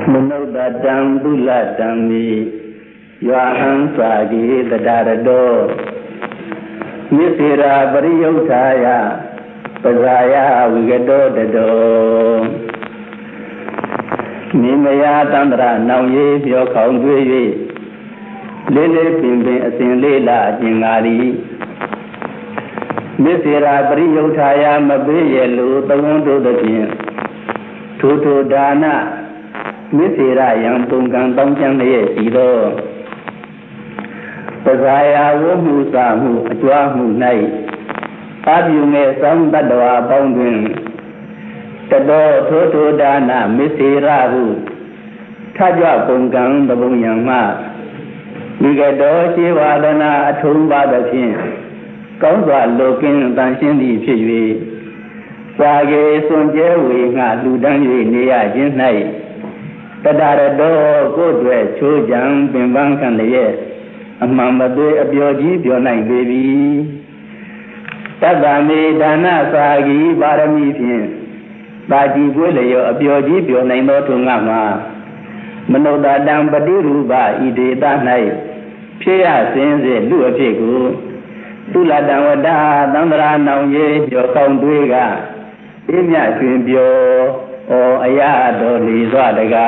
Menudadang buladang mi Yuahang swagi tadarado Misira pariyutaya Pasaya wigado dado Mimaya tandra nauye pyo kaung dwe Lele pimpin asin lela jingari Misira pariyutaya mabiye lu tawundu dapin Tutu dana Misira yang tunggang tongchang ye sido Pasaya wumu samu ajwamu nai Abiyunge sang tadwa paungdwin Tado tutu dana misira hu Tajwa tunggang tabung yang ma Migado siwadana atung badapin Kaungwa lokin tanshin di piywe Wage sunje we nga ludang ye neya jin nai Tadarado kodwe chojang bimbang kan leye Amambadwe abyoji byonai baby Tabame dana sagi barami pin Baji gweleyo abyoji byonai no tungama Menodadang badiruba ide tanai Pia senze lu apiku Tuladang wada tandra nauye byo kaung dwega Imya chwin byo O ayado li swadaga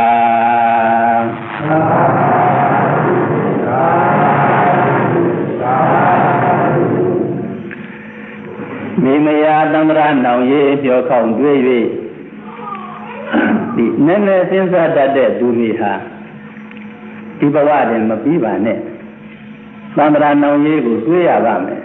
Mimaya tandra nauye pyo kaung dwe Di nene sinsa dade duri ha Di bawa den mapiba ne Tandra nauye ku dwe ya ba me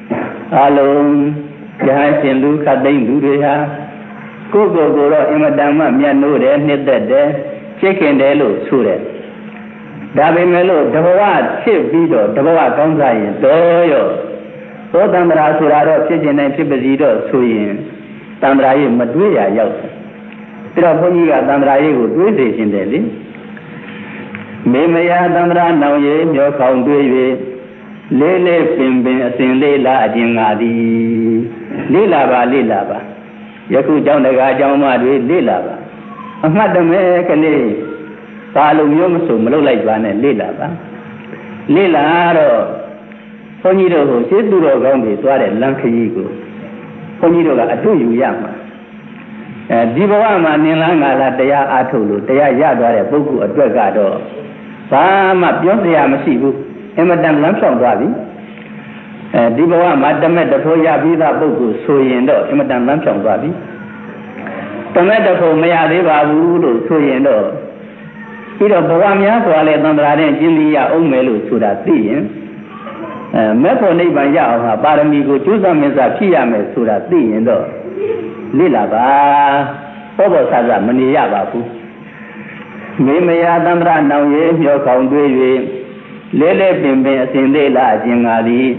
Along Jahan sin lu kadain duri ha Ko ro imadama mya no deနှစ်သက်တယ်ချစ်ခင်တယ်လို့ဆိုတယ်ဒါပေမဲ့လို့တဘဝချစ်ပြီးတော့တဘဝကောင်းစားရင်တော့ရောသောတန္တရာဆိုတာတော့ဖြစ်ခြင်းနဲ့ဖြစ်ပါစီတော့ဆိုရင်တန္တရာရဲ့မတွေးရရောက်တယ်ဒါတော့ဘုန်းကြီးကတန္တရာရဲ့ကိုတွေးစေခြင်းတယ်လေမေမယာတန္တရာနောင်ရဲ့မျောခေါင်တွေး၍လေးလေးပင်ပင်အစဉ်လေးလာအခြင်းငါသည်လေးလာပါယခုကြောင့်တကားကြောင့်မတွေလေ့လာပါအမှတ်တမဲကလေးဘာလို့မျိုးမဆိုမလုပ်လိုက်ပါနဲ့လေ့လာပါလေ့လာတော့ဘုန်းကြီးတို့ကိုရှင်းသူတော်ကောင်းတွေသွားတဲ့လမ်းခရီးကိုဘုန်းကြီးတို့ကအတူယူရမှာဒီဘဝမှာနင်လားငါလားတရားအားထုတ်လို့တရားရသွားတဲ့ပုဂ္ဂိုလ်အတွက်ကတော့ဘာမှပြောစရာမရှိဘူးအမတန်လမ်းဆောင်သွားပြီဒီဘဝမှာတမက်တဖိုးရပြီးသားပုဂ္ဂိုလ်ဆိုရင်တော့အမတန်လမ်းဖြောင်သွားပြီတမက်တဖိုးမရသေးပါဘူးလို့ဆိုရင်တော့ပြီးတော့ဘဝများစွာလဲသံဃာတဲ့ကျင့်ပြီးရအောင်မယ်လို့ဆိုတာသိရင်မဲ့ဖို့နိဗ္ဗာန်ရအောင်ဟာပါရမီကိုကျိုးစားမြတ်စွာဖြည့်ရမယ်ဆိုတာသိရင်တော့လေ့လာပါဘောဘောဆာဆာမနေရပါဘူးမေမယာသံဃာနောင်ရဲ့မျောခေါင်တွေး၍လဲလဲပင်ပင်အစဉ်လေးလာခြင်းငါသည်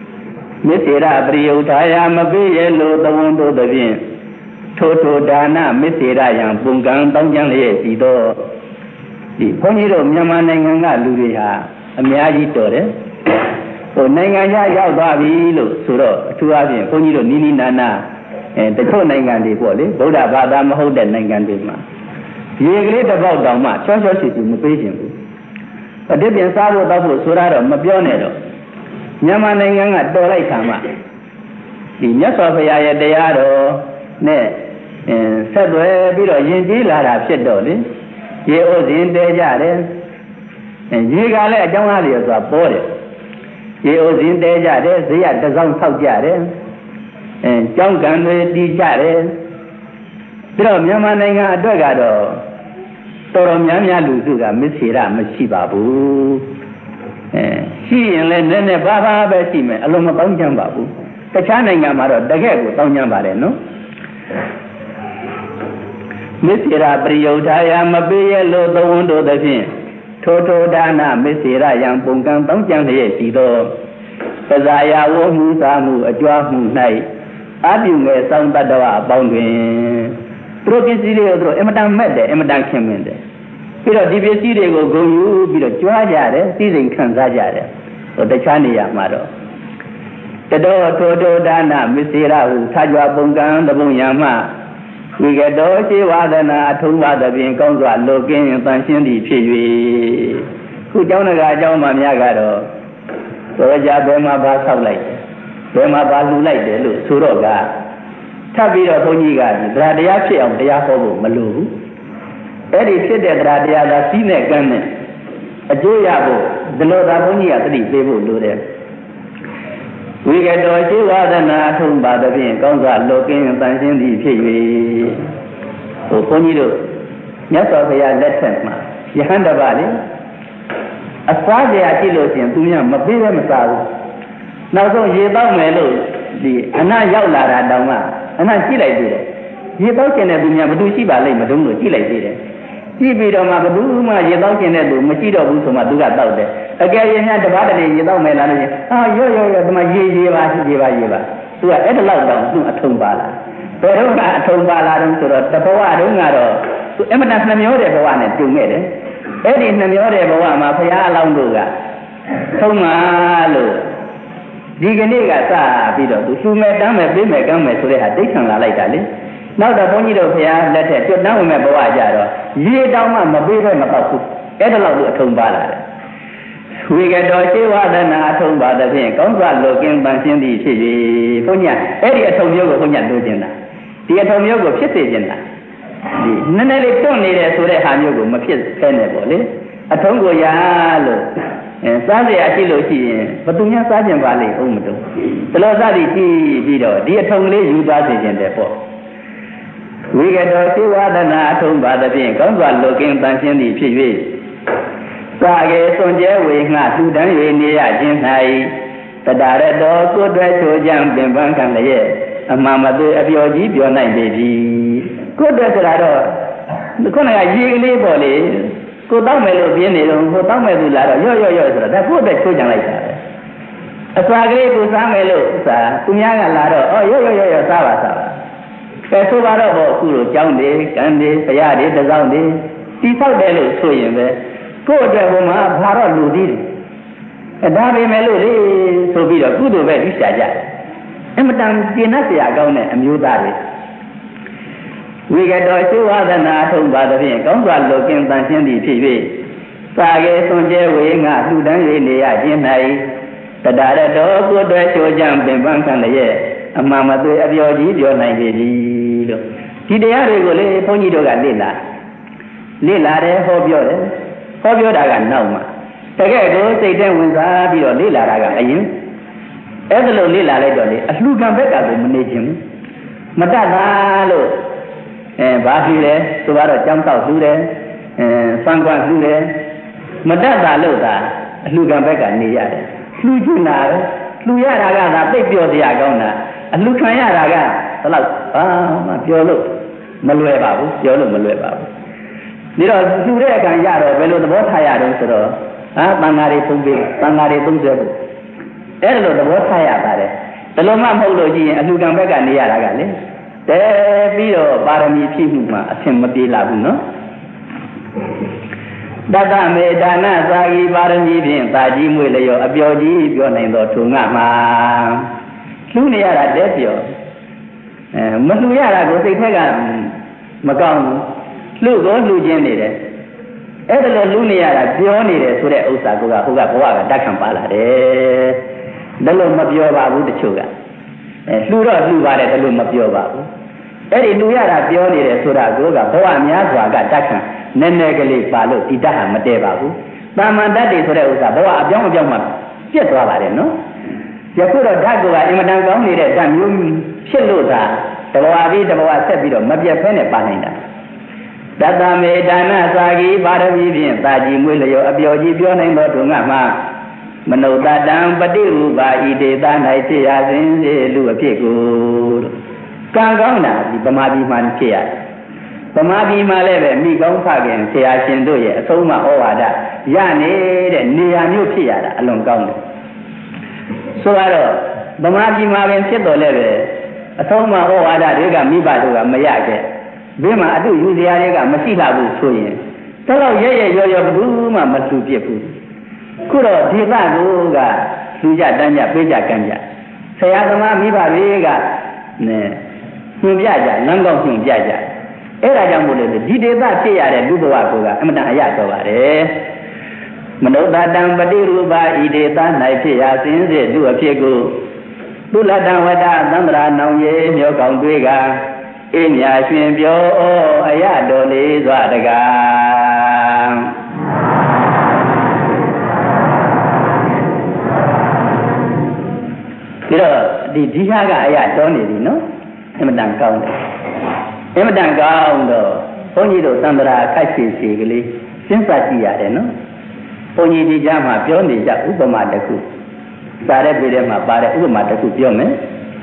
Misira priyutaya mabiye lo tawundu dabin Toto dana misira yang punggang tongchang liye sido Di Phongiro Myanmarနိုင်ငံကလူတွေဟာအများကြီးတော်တယ်ဟိုနိုင်ငံခြားရောက်သွားပြီလို့ဆိုတော့အထူးအားဖြင့်ဘုန်းကြီးတို့နီးနီးနားနားတချို့နိုင်ငံတွေပေါ့လေဗုဒ္ဓဘာသာမဟုတ်တဲ့နိုင်ငံတွေမှာရေကလေးတစ်ပေါက်တောင်မှချောချောချီချီမပေးခြင်းဘူးအတိပြန်စားဖို့တောက်ဖို့ဆိုတော့မပြောနဲ့တော့မြန်မာနိုင်ငံကတော်လိုက်ခံမှဒီမြတ်စွာဘုရားရဲ့တရားတော်နဲ့ဆက်သွယ်ပြီးတော့ယဉ်ကျေးလာတာဖြစ်တော့လေရေဩဇင်တဲကြတယ်ရေကလည်းအကြောင်းအားလျော်စွာပေါ်တယ်ရေဩဇင်တဲကြတယ်ဇေယတစောင်းဆောက်ကြတယ်ကျောင်းကံတွေတည်ကြတယ်ပြီးတော့မြန်မာနိုင်ငံအတွက်ကတော့တော်တော်များများလူစုကမစ္ဆေရမရှိပါဘူးရှိရင်လည်းနည်းနည်းပါးပါးပဲရှိမယ်အလုံးမပေါင်းချမ်းပါဘူးတခြားနိုင်ငံမှာတော့တကယ်ကိုပေါင်းချမ်းပါတယ်နော်မစ္ဆေရပရိယုထာယမပေးရလို့သဝန်းတို့သဖြင့်ထိုထိုဒါနမစ္ဆေရယံပုံကံပေါင်းချမ်းလျက်ရှိသောပဇာယဝမှုသာမှုအကြွားမှု၌အပြုငယ်ဆောင်တတ္တဝအပေါင်းတွင်သူတို့ပစ္စည်းတွေကိုသူတို့အမတန်မဲ့တယ်အမတန်ခင်မင်တယ်ပြီးတော့ဒီပစ္စည်းတွေကိုဂုဏ်ယူပြီးတော့ကြွားကြတယ်သိစိန်ခံစားကြတယ်ဟိုတခြားနေရာမှာတော့တတော်ထိုထိုဒါနမစ္ဆေရဟုထာကြွပုံကံတပုံယံမှဝိကတောရှိဝါဒနာအထုံးပါသဖြင့်ကောင်းစွာလောကင်းတန်ရှင်းသည်ဖြစ်၍ခုเจ้าနဂါအကြောင်းမှများကတော့တော်ကြဘယ်မှာဘာဆောက်လိုက်ဘယ်မှာဘာလူလိုက်တယ်လို့ဆိုတော့ကထပ်ပြီးတော့ဘုန်းကြီးကတရားတရားဖြစ်အောင်တရားဟောဖို့မလိုဘူးအဲ့ဒီဖြစ်တဲ့တရားတရားသာစီးနဲ့ကမ်းနဲ့အကျိုးရဖို့ဒီလိုသာဘုန်းကြီးကသတိပေးဖို့လိုတယ်ဝိကတောရှိဝါဒနာအထုံးပါသဖြင့်ကောင်းစွာလောကင်းတန်ရှင်းသည်ဖြစ်၍ဘုန်းကြီးတို့မြတ်စွာဘုရားလက်ထက်မှာယဟန်တပါလေအစားကြရကြည့်လို့ရှိရင်သူများမပေးပဲမစားဘူးနောက်ဆုံးရေတောက်မယ်လို့ဒီအနရောက်လာတာတောင်မှအနကြည့်လိုက်သေးတယ်ရေတောက်ကျင်တဲ့သူများဘယ်သူရှိပါလိမ့်မတုံးလို့ကြည့်လိုက်သေးတယ်ကြည့်ပြီးတော့မှဘယ်သူမှရေတောက်ကျင်တဲ့သူမရှိတော့ဘူးဆိုမှသူကတောက်တယ်အကယ်၍များတပတ်တည်းရေတောက်မယ်လားလို့ရော့ဒီမှာရေပါသူကအဲ့ဒါလောက်တောင်သူ့အထုံပါလာဘယ်တော့ကအထုံပါလာတော့ဆိုတော့တဘဝတုန်းကတော့သူအမတန်နှမျောတဲ့ဘဝနဲ့တုံခဲ့တယ်အဲ့ဒီနှမျောတဲ့ဘဝမှာဘုရားအလောင်းတို့ကထုံးပါလို့ဒီကနေ့ကစပြီးတော့သူလှူမဲ့တမ်းမဲ့ပေးမဲ့ကမ်းမဲ့ဆိုတဲ့ဟာဒိဋ္ဌံလာလိုက်တာလေနောက်တော့ဘုန်းကြီးတို့ဘုရားလက်ထက်ကျွတ်တန်းဝင်မဲ့ဘဝကြတော့ရေတောင်မှမပေးပဲမတော့ဘူးအဲ့ဒါလောက်သူအထုံပါလာတယ်ဝိကတောရှိဝါဒနာအထုံပါသဖြင့်ကောင်းစွာလောကင်းပန်းရှင်းသည်ဖြစ်၍ဘုန်းကြီးအဲ့ဒီအထုံမျိုးကိုဘုန်းကြီးလိုချင်တာဒီအထုံမျိုးကိုဖြစ်စေချင်တာဒီနည်းနည်းလေးတွန့်နေတယ်ဆိုတဲ့ဟာမျိုးကိုမဖြစ်ဖဲနဲ့ပေါ့လေအထုံးကိုရလို့စားစရာရှိလို့ရှိရင်ဘသူများစားကြပါလိမ့်ဦးမတူတလောစားပြီးကြည့်ပြီးတော့ဒီအထုံးလေးယူသွားစေခြင်းတဲ့ပေါ့ဝိကတောရှိဝါဒနာအထုံးပါသဖြင့်ကောင်းစွာလောကင်းပန်းရှင်းသည်ဖြစ်၍သာကေစွန်ကျဲဝေငှထူတန်း၍နေရခြင်း၌တတရတောကိုယ်တွဲချိုးကြံပင်ပန်းခံလျက်အမှန်မသေးအပျော်ကြီးပြောနိုင်ပေပြီကိုယ်တွဲဆိုတာတော့ခုနကရေကလေးပေါ့လေကိုတောက်မယ်လို့ပြင်းနေတော့ကိုတောက်မယ်သူလာတော့ရော့ဆိုတာဒါကိုယ်အတွက်ချိုးကြံလိုက်တာပဲအစာကလေးကိုစားမယ်လို့စားသူများကလာတော့ရော့စားပါကဲဆိုပါတော့ပေါ့အခုလိုကြောင်းတွေကံတွေဘုရားတွေတစောင်းတွေတီးဆောက်တယ်လို့ဆိုရင်ပဲကိုယ့်အတွက်ဘုမှာဘာတော့လူသေးတယ်ဒါပေမဲ့လို့လေဆိုပြီးတော့ကုသိုလ်ပဲသိချကြတယ်အမတန်ကျင့်တတ်စရာကောင်းတဲ့အမျိုးသားတွေဝိကတောရှိဝါဒနာထုံပါသဖြင့်ကောင်းစွာလောကင်းတန်ရှင်းသည်ဖြစ်၍သာကေစွန်ကျဲဝေငှလှူဒန်း၍နေရခြင်း၌တတရတောကိုယ်တွဲချိုးကြံပင်ပန်းခံလျက်အမှန်မသွေအပျော်ကြီးပြောနိုင်ပေသည်လို့ဒီတရားတွေကိုလေဘုန်းကြီးတို့ကလေ့လာတယ်ဟောပြောတာကနောက်မှတကယ်ကိုစိတ်ထဲဝင်စားပြီးတော့လေ့လာတာကအရင်အဲ့ဒါလို့လေ့လာလိုက်တော့လေအလှူခံဘက်ကကိုမနေခြင်းမတတ်တာလို့ဘာဖြစ်လဲဆိုတော့ကြောင်းတောက်လှူတယ်စံကွာလှူတယ်မတတ်တာလို့သာအလှူခံဘက်ကနေရတယ်လှူချင်တာပဲလှူရတာကသာသိပြောစရာကောင်းတာအလှူခံရတာကဘယ်လောက်ဘာမှပြောလို့မလွယ်ပါဘူးဒီတော့လှူတဲ့အခါရတော့ဘယ်လိုသဘောထားရတော့ဆိုတော့တန်ဃာတွေသုံးပေးတန်ဃာတွေသုံးဆွဲဖို့အဲ့လိုသဘောထားရပါတယ်ဘယ်လိုမှမဟုတ်လို့ရှိရင်အလှူခံဘက်ကနေရတာကလေတဲပြီးတော့ပါရမီဖြည့်မှုမှာအဆင်မပြေလာဘူးနော်တတမေဒါနသာဂီပါရမီဖြင့်တာကြီးမွေလျောအပျော်ကြီးပြောနိုင်သောထုံငါမှာလှူနေရတာတဲပြောမလှူရတာကိုစိတ်ထက်ကမကောင်းဘူးလှူကိုလှူခြင်းနေတယ်အဲ့ဒါလိုလှူနေရတာပြောနေတယ်ဆိုတဲ့ဥစ္စာကိုကဟိုကဘဝကတတ်ခံပါလာတယ်ဒါလို့မပြောပါဘူးတချို့ကလှူတော့လှူပါတယ်ဒါလို့မပြောပါဘူးအဲ့ဒီလှူရတာပြောနေတယ်ဆိုတာကိုကဘဝများစွာကတတ်ခံနည်းနည်းကလေးပါလို့ဒီတတ်ဟာမတည့်ပါဘူးတာမန်တတ်တွေဆိုတဲ့ဥစ္စာဘဝအပြောင်းမှပြတ်သွားပါတယ်နော်ယခုတော့ဓာတ်ကအင်မတန်ကောင်းနေတဲ့ဓာတ်မျိုးဖြစ်လို့သာတဘဝပြီးတဘဝဆက်ပြီးတော့မပြတ်ဖဲနဲ့ပါနိုင်တာတတမေဒါနသာဂီပါရမီဖြင့်တာကြီးမွေးလျောအပျော်ကြီးပြောနိုင်သောထုံငါမှာမနုဿတံပฏิဥပါဣတေသ၌ဖြစ်ရစဉ်စေလူအဖြစ်ကိုကံကောင်းတာဒီဗမာပြည်မှာဖြစ်ရတယ်ဗမာပြည်မှာလည်းပဲမိကောင်းဖခင်ဆရာရှင်တို့ရဲ့အဆုံးအမဩဝါဒရနေတဲ့နေရာမျိုးဖြစ်ရတာအလွန်ကောင်းတယ်ဆိုတော့ဗမာပြည်မှာပင်ဖြစ်တော်လဲပဲအဆုံးအမဩဝါဒတွေကမိဘတို့ကမရခဲ့ဘေးမှာအတုယူစရာတွေကမရှိလာဘူးဆိုရင်တော်တော်ရဲရောဘယ်သူမှမလှူပြစ်ဘူးခုတော့ဒီသကိုကလှူကြတန်းကြပေးကြကမ်းကြဆရာသမားမိဘတွေကညွန်ပြကြလမ်းကောင်းညွန်ပြကြအဲ့ဒါကြောင့်မို့လို့ဒီဒေသဖြစ်ရတဲ့လူဘဝကအမှန်တန်အရတော်ပါတယ်မနုဿတံပတိရူပဤဒေသ၌ဖြစ်ရာစင်းစစ်လူအဖြစ်ကိုသုလတံဝတ္တသံဃာနောင်ရေမြောကောင်းတွေကအင်းညာရှင်ပြောအရတော်လေးစွာတကားပြီးတော့ဒီဟာကအရတော်နေပြီနော်အမှန်တန်ကောင်းတယ်အမှန်တန်ကောင်းတော့ဘုန်းကြီးတို့သံဃာခိုက်စီကလေးစဉ်းစားကြည့်ရတယ်နော်ဘုန်းကြီးဒီကြားမှာပြောနေကြဥပမာတစ်ခုစာရဲပြည်ထဲမှာပါတဲ့ဥပမာတစ်ခုပြောမယ်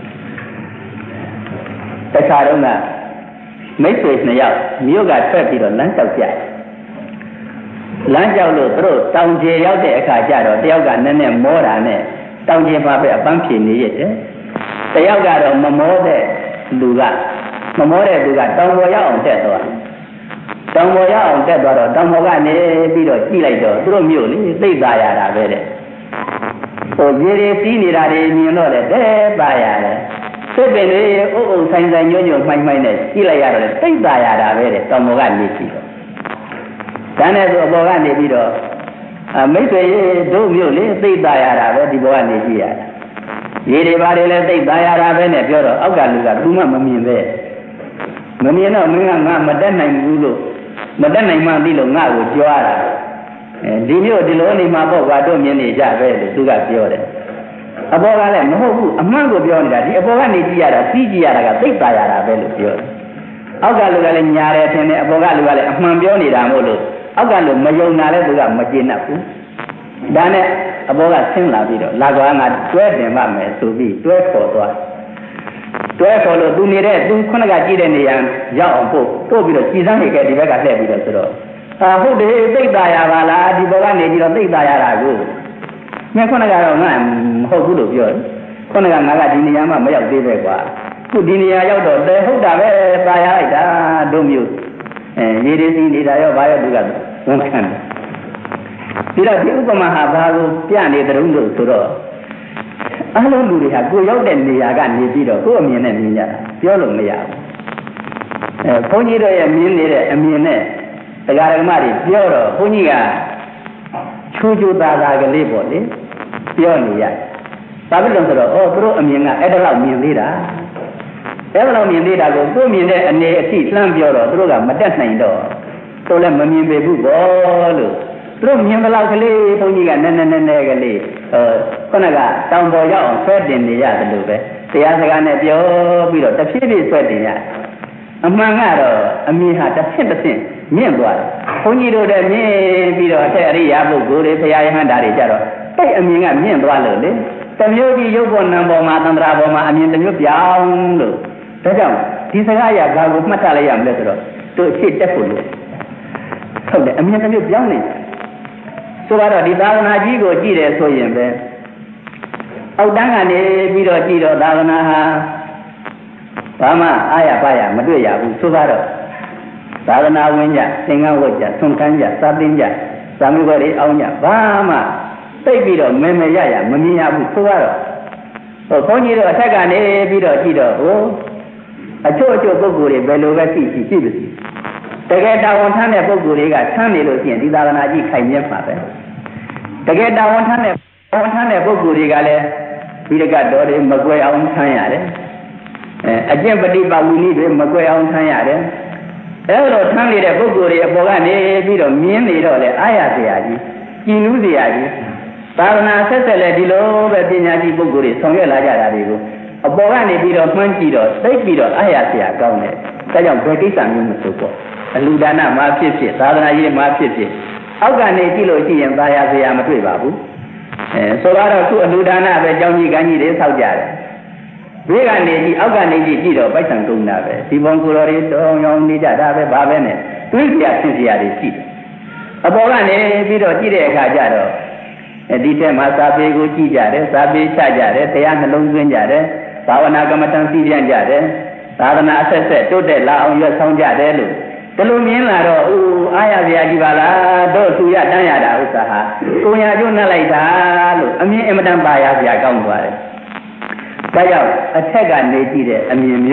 တခါတော့ကမိတ်ဆွေ2ယောက်မြို့ကထွက်ပြီးတော့လမ်းလျှောက်ကြလမ်းလျှောက်လို့သူတို့တောင်ကျရောက်တဲ့အခါကျတော့တယောက်ကနည်းနည်းမောတာနဲ့တောင်ကျမှာပဲအပန်းဖြေနေရတယ်တယောက်ကတော့မမောတဲ့လူကတောင်ပေါ်ရောက်အောင်တက်သွားတောင်ပေါ်ရောက်အောင်တက်သွားတော့တောင်ပေါ်ကနေပြီးတော့ကြည့်လိုက်တော့သူတို့မြို့လေသိသားရတာပဲတဲ့ဟိုရေတွေစီးနေတာတွေမြင်တော့လေတဲ့ပါရတယ်စိတ်ပင်လေးအုပ်အုပ်ဆိုင်ဆိုင်ညွန့်ညွန့်မှိုင်းမှိုင်းနဲ့ကြည့်လိုက်ရတော့သိသားရတာပဲတဲ့တောင်ပေါ်ကနေကြည့်တော့ဒါနဲ့ဆိုအပေါ်ကနေပြီးတော့မိတ်ဆွေတို့မြို့လေသိသားရတာပဲဒီဘောကနေကြည့်ရတာရေတွေပါတယ်လဲသိသားရတာပဲနဲ့ပြောတော့အောက်ကလူကဘူးမှမမြင်ပဲမမြင်တော့မင်းကငါမတက်နိုင်ဘူးလို့မတက်နိုင်မှသိလို့ငါ့ကိုကြွားတာဒီမျိုးဒီလိုနေမှာပေါ့ကွာတို့မြင်နေကြပဲလို့သူကပြောတယ်အပေါ်ကလည်းမဟုတ်ဘူးအမှန်ကိုပြောနေတာဒီအပေါ်ကနေကြည့်ရတာသိကြည့်ရတာကသိတာရတာပဲလို့ပြောတယ်အောက်ကလူကလည်းညာတယ်ထင်တယ်အပေါ်ကလူကလည်းအမှန်ပြောနေတာမို့လို့အောက်ကလူမယုံတာလည်းသူကမကျေနပ်ဘူးဒါနဲ့အပေါ်ကဆင်းလာပြီးတော့လာကွာငါတွဲတင်ပါမယ်ဆိုပြီးတွဲခေါ်သွားတွဲခေါ်လို့သူနေတဲ့သူခုနကကြည့်တဲ့နေရာရောက်အောင်ပို့ပြီးတော့ကြည်စမ်းနေခဲ့ဒီဘက်ကလှည့်ပြီးတော့ဆိုတော့ဟုတ်တယ်သိတာရပါလားဒီဘက်ကနေပြီးတော့သိတာရတာကိုမင်းခုနကတော့ငါမဟုတ်ဘူးလို့ပြောတယ်ခုနကငါကဒီနေရာမှာမရောက်သေးပဲကွာခုဒီနေရာရောက်တော့တယ်ဟုတ်တာပဲตายရလိုက်တာတို့မျိုးရေဒီစီနေတာရောဘာရောသူကဝန်ခံတယ်ပြီးတော့ဒီဥပမာဟာဘာကိုပြနေတယ်လို့ဆိုတော့အားလုံးလူတွေဟာကိုရောက်တဲ့နေရာကနေပြီးတော့ကိုယ်အမြင်နဲ့မြင်ကြတာပြောလို့မရဘူးဘုန်းကြီးတို့ရဲ့မြင်နေတဲ့အမြင်နဲ့တရားဓမ္မတွေပြောတော့ဘုန်းကြီးကချူချူသားသားကလေးပေါ့လေပြောနေရဘာဖြစ်လို့ဆိုတော့သူတို့အမြင်ကအဲ့ဒါလောက်မြင်သေးတာအဲ့ဒါလောက်မြင်သေးတာကိုကိုယ်မြင်တဲ့အနေအထိလှမ်းပြောတော့သူတို့ကမတက်နိုင်တော့သူလည်းမမြင်ပေဘူးပေါ့လို့သူတို့မြင်တဲ့လောက်ကလေးဘုန်းကြီးကနည်းနည်းကလေးခုနကတောင်ပေါ်ရောက်အောင်ဆွဲတင်နေရတယ်လို့ပဲတရားစကားနဲ့ပြောပြီးတော့တဖြည်းဖြည်းဆွဲတင်ရတယ်အမှန်ကတော့အမြင်ဟာတစ်ဆင့်မြင့်သွားတယ်ဘုန်းကြီးတို့တည်းမြင့်ပြီးတော့တဲ့အရိယာပုဂ္ဂိုလ်တွေဘုရားယဟန်တာတွေကြတော့အဲ့အမြင်ကမြင့်သွားလို့လေတမျိုးကြီးရုပ်ပေါ်နံပေါ်မှာသန္တရာပေါ်မှာအမြင်တစ်မျိုးပြောင်းလို့ဒါကြောင့်ဒီစကားအရာဘာကိုမှတ်ထားလိုက်ရမလဲဆိုတော့တို့အဖြစ်တက်ဖို့လို့ဟုတ်တယ်အမြင်တစ်မျိုးပြောင်းနေဆိုတော့ဒီသာသနာကြီးကိုကြည့်တယ်ဆိုရင်ပဲအောက်တန်းကနေပြီးတော့ကြည့်တော့သာသနာဟာဘာမှအားရပါရမတွေ့ရဘူးဆိုတော့သာသနာဝင်ကြသင်္ကန်းဝတ်ကြသွန်ခမ်းကြစာသင်ကြဇာမွေးတွေအောင်ကြဘာမှသိပြီးတော့မရမမြင်ရဘူးဆိုတော့ဘုန်းကြီးတို့အထက်ကနေပြီးတော့ကြည့်တော့အချို့ပုဂ္ဂိုလ်တွေဘယ်လိုပဲရှိပါစေတကယ်တာဝန်ထမ်းတဲ့ပုဂ္ဂိုလ်တွေကဆန်းနေလို့ရှိရင်ဒီသာသနာကြီးခိုင်မြဲမှာပဲတကယ်တာဝန်ထမ်းတဲ့ပုဂ္ဂိုလ်တွေကလည်းဒီကတော်တွေမကွယ်အောင်ဆန်းရတယ်အကျင့်ပฏิပါဝိနည်းတွေမကွယ်အောင်ဆန်းရတယ်အဲ့လိုဆန်းနေတဲ့ပုဂ္ဂိုလ်တွေအပေါ်ကနေပြီးတော့မြင်နေတော့လေအားရစရာကြီးကြည်နူးစရာကြီးသာသနာဆက်ဆက်လည်းဒီလိုပဲပညာရှိပုဂ္ဂိုလ်တွေဆောင်ရွက်လာကြတာတွေကိုအပေါ်ကနေပြီးတော့မှန်းကြည့်တော့သိပြီးတော့အားရစရာကောင်းတယ်ဒါကြောင့်ဘယ်ကိစ္စမျိုးမဆိုပေါ့အလူဒါနမှာဖြစ်သာသနာရေးမှာဖြစ်အောက်ကနေကြည့်လို့ရှိရင်သာယာစရာမတွေ့ပါဘူးဆိုတော့ခုအလူဒါနပဲကြောင်းကြီးကန်းကြီးတွေဆောက်ကြတယ်ဘေးကနေကြည့်အောက်ကနေကြည့်တော့ပိုက်ဆံကုန်တာပဲဒီဘုံကိုယ်တော်တွေတောင်းရောင်းနေကြတာပဲဘာပဲနဲ့တွေးစရာဆင်စရာတွေရှိတယ်အပေါ်ကနေပြီးတော့ကြည့်တဲ့အခါကျတော့ဒီထဲမှာစာပေကိုကြည့်ကြတယ်စာပေချကြတယ်တရားနှလုံးသွင်းကြတယ်ဘာဝနာကမ္မထံသိပြန်ကြတယ်သာသနာအဆက်ဆက်တိုးတက်လာအောင်ရွတ်ဆောင်ကြတယ်လို့ဒီလိုမြင်လာတော့အားရစရာကြီးပါလားတို့သူရတန်းရတာဥစ္စာဟာကိုညာကျိုးနှက်လိုက်တာလို့အမြင်အင်မတန်ပါရစရာကောင်းသွားတယ်ဒါကြောင့်အထက်ကနေကြည့်တဲ့အမြင်မျိုး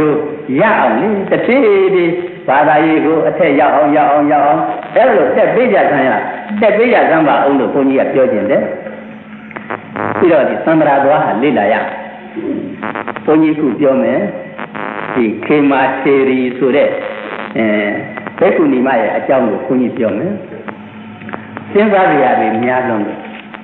ရအောင်လေတဖြည်းဖြည်းဘာသာရေးကိုအထက်ရောက်အောင်အဲ့လိုတက်ပေးကြဆန်းပါအောင်လို့ဘုန်းကြီးကပြောခြင်းတယ်ပြီးတော့ဒီသံဃာတော်ဟာလေ့လာရဘုန်းကြီးကပြောမယ်ဒီခေမာထေရီဆိုတဲ့ဘိက္ခုနီမရဲ့အကြောင်းကိုဘုန်းကြီးပြောမယ်စဉ်းစားကြရပြီများလုံးတယ်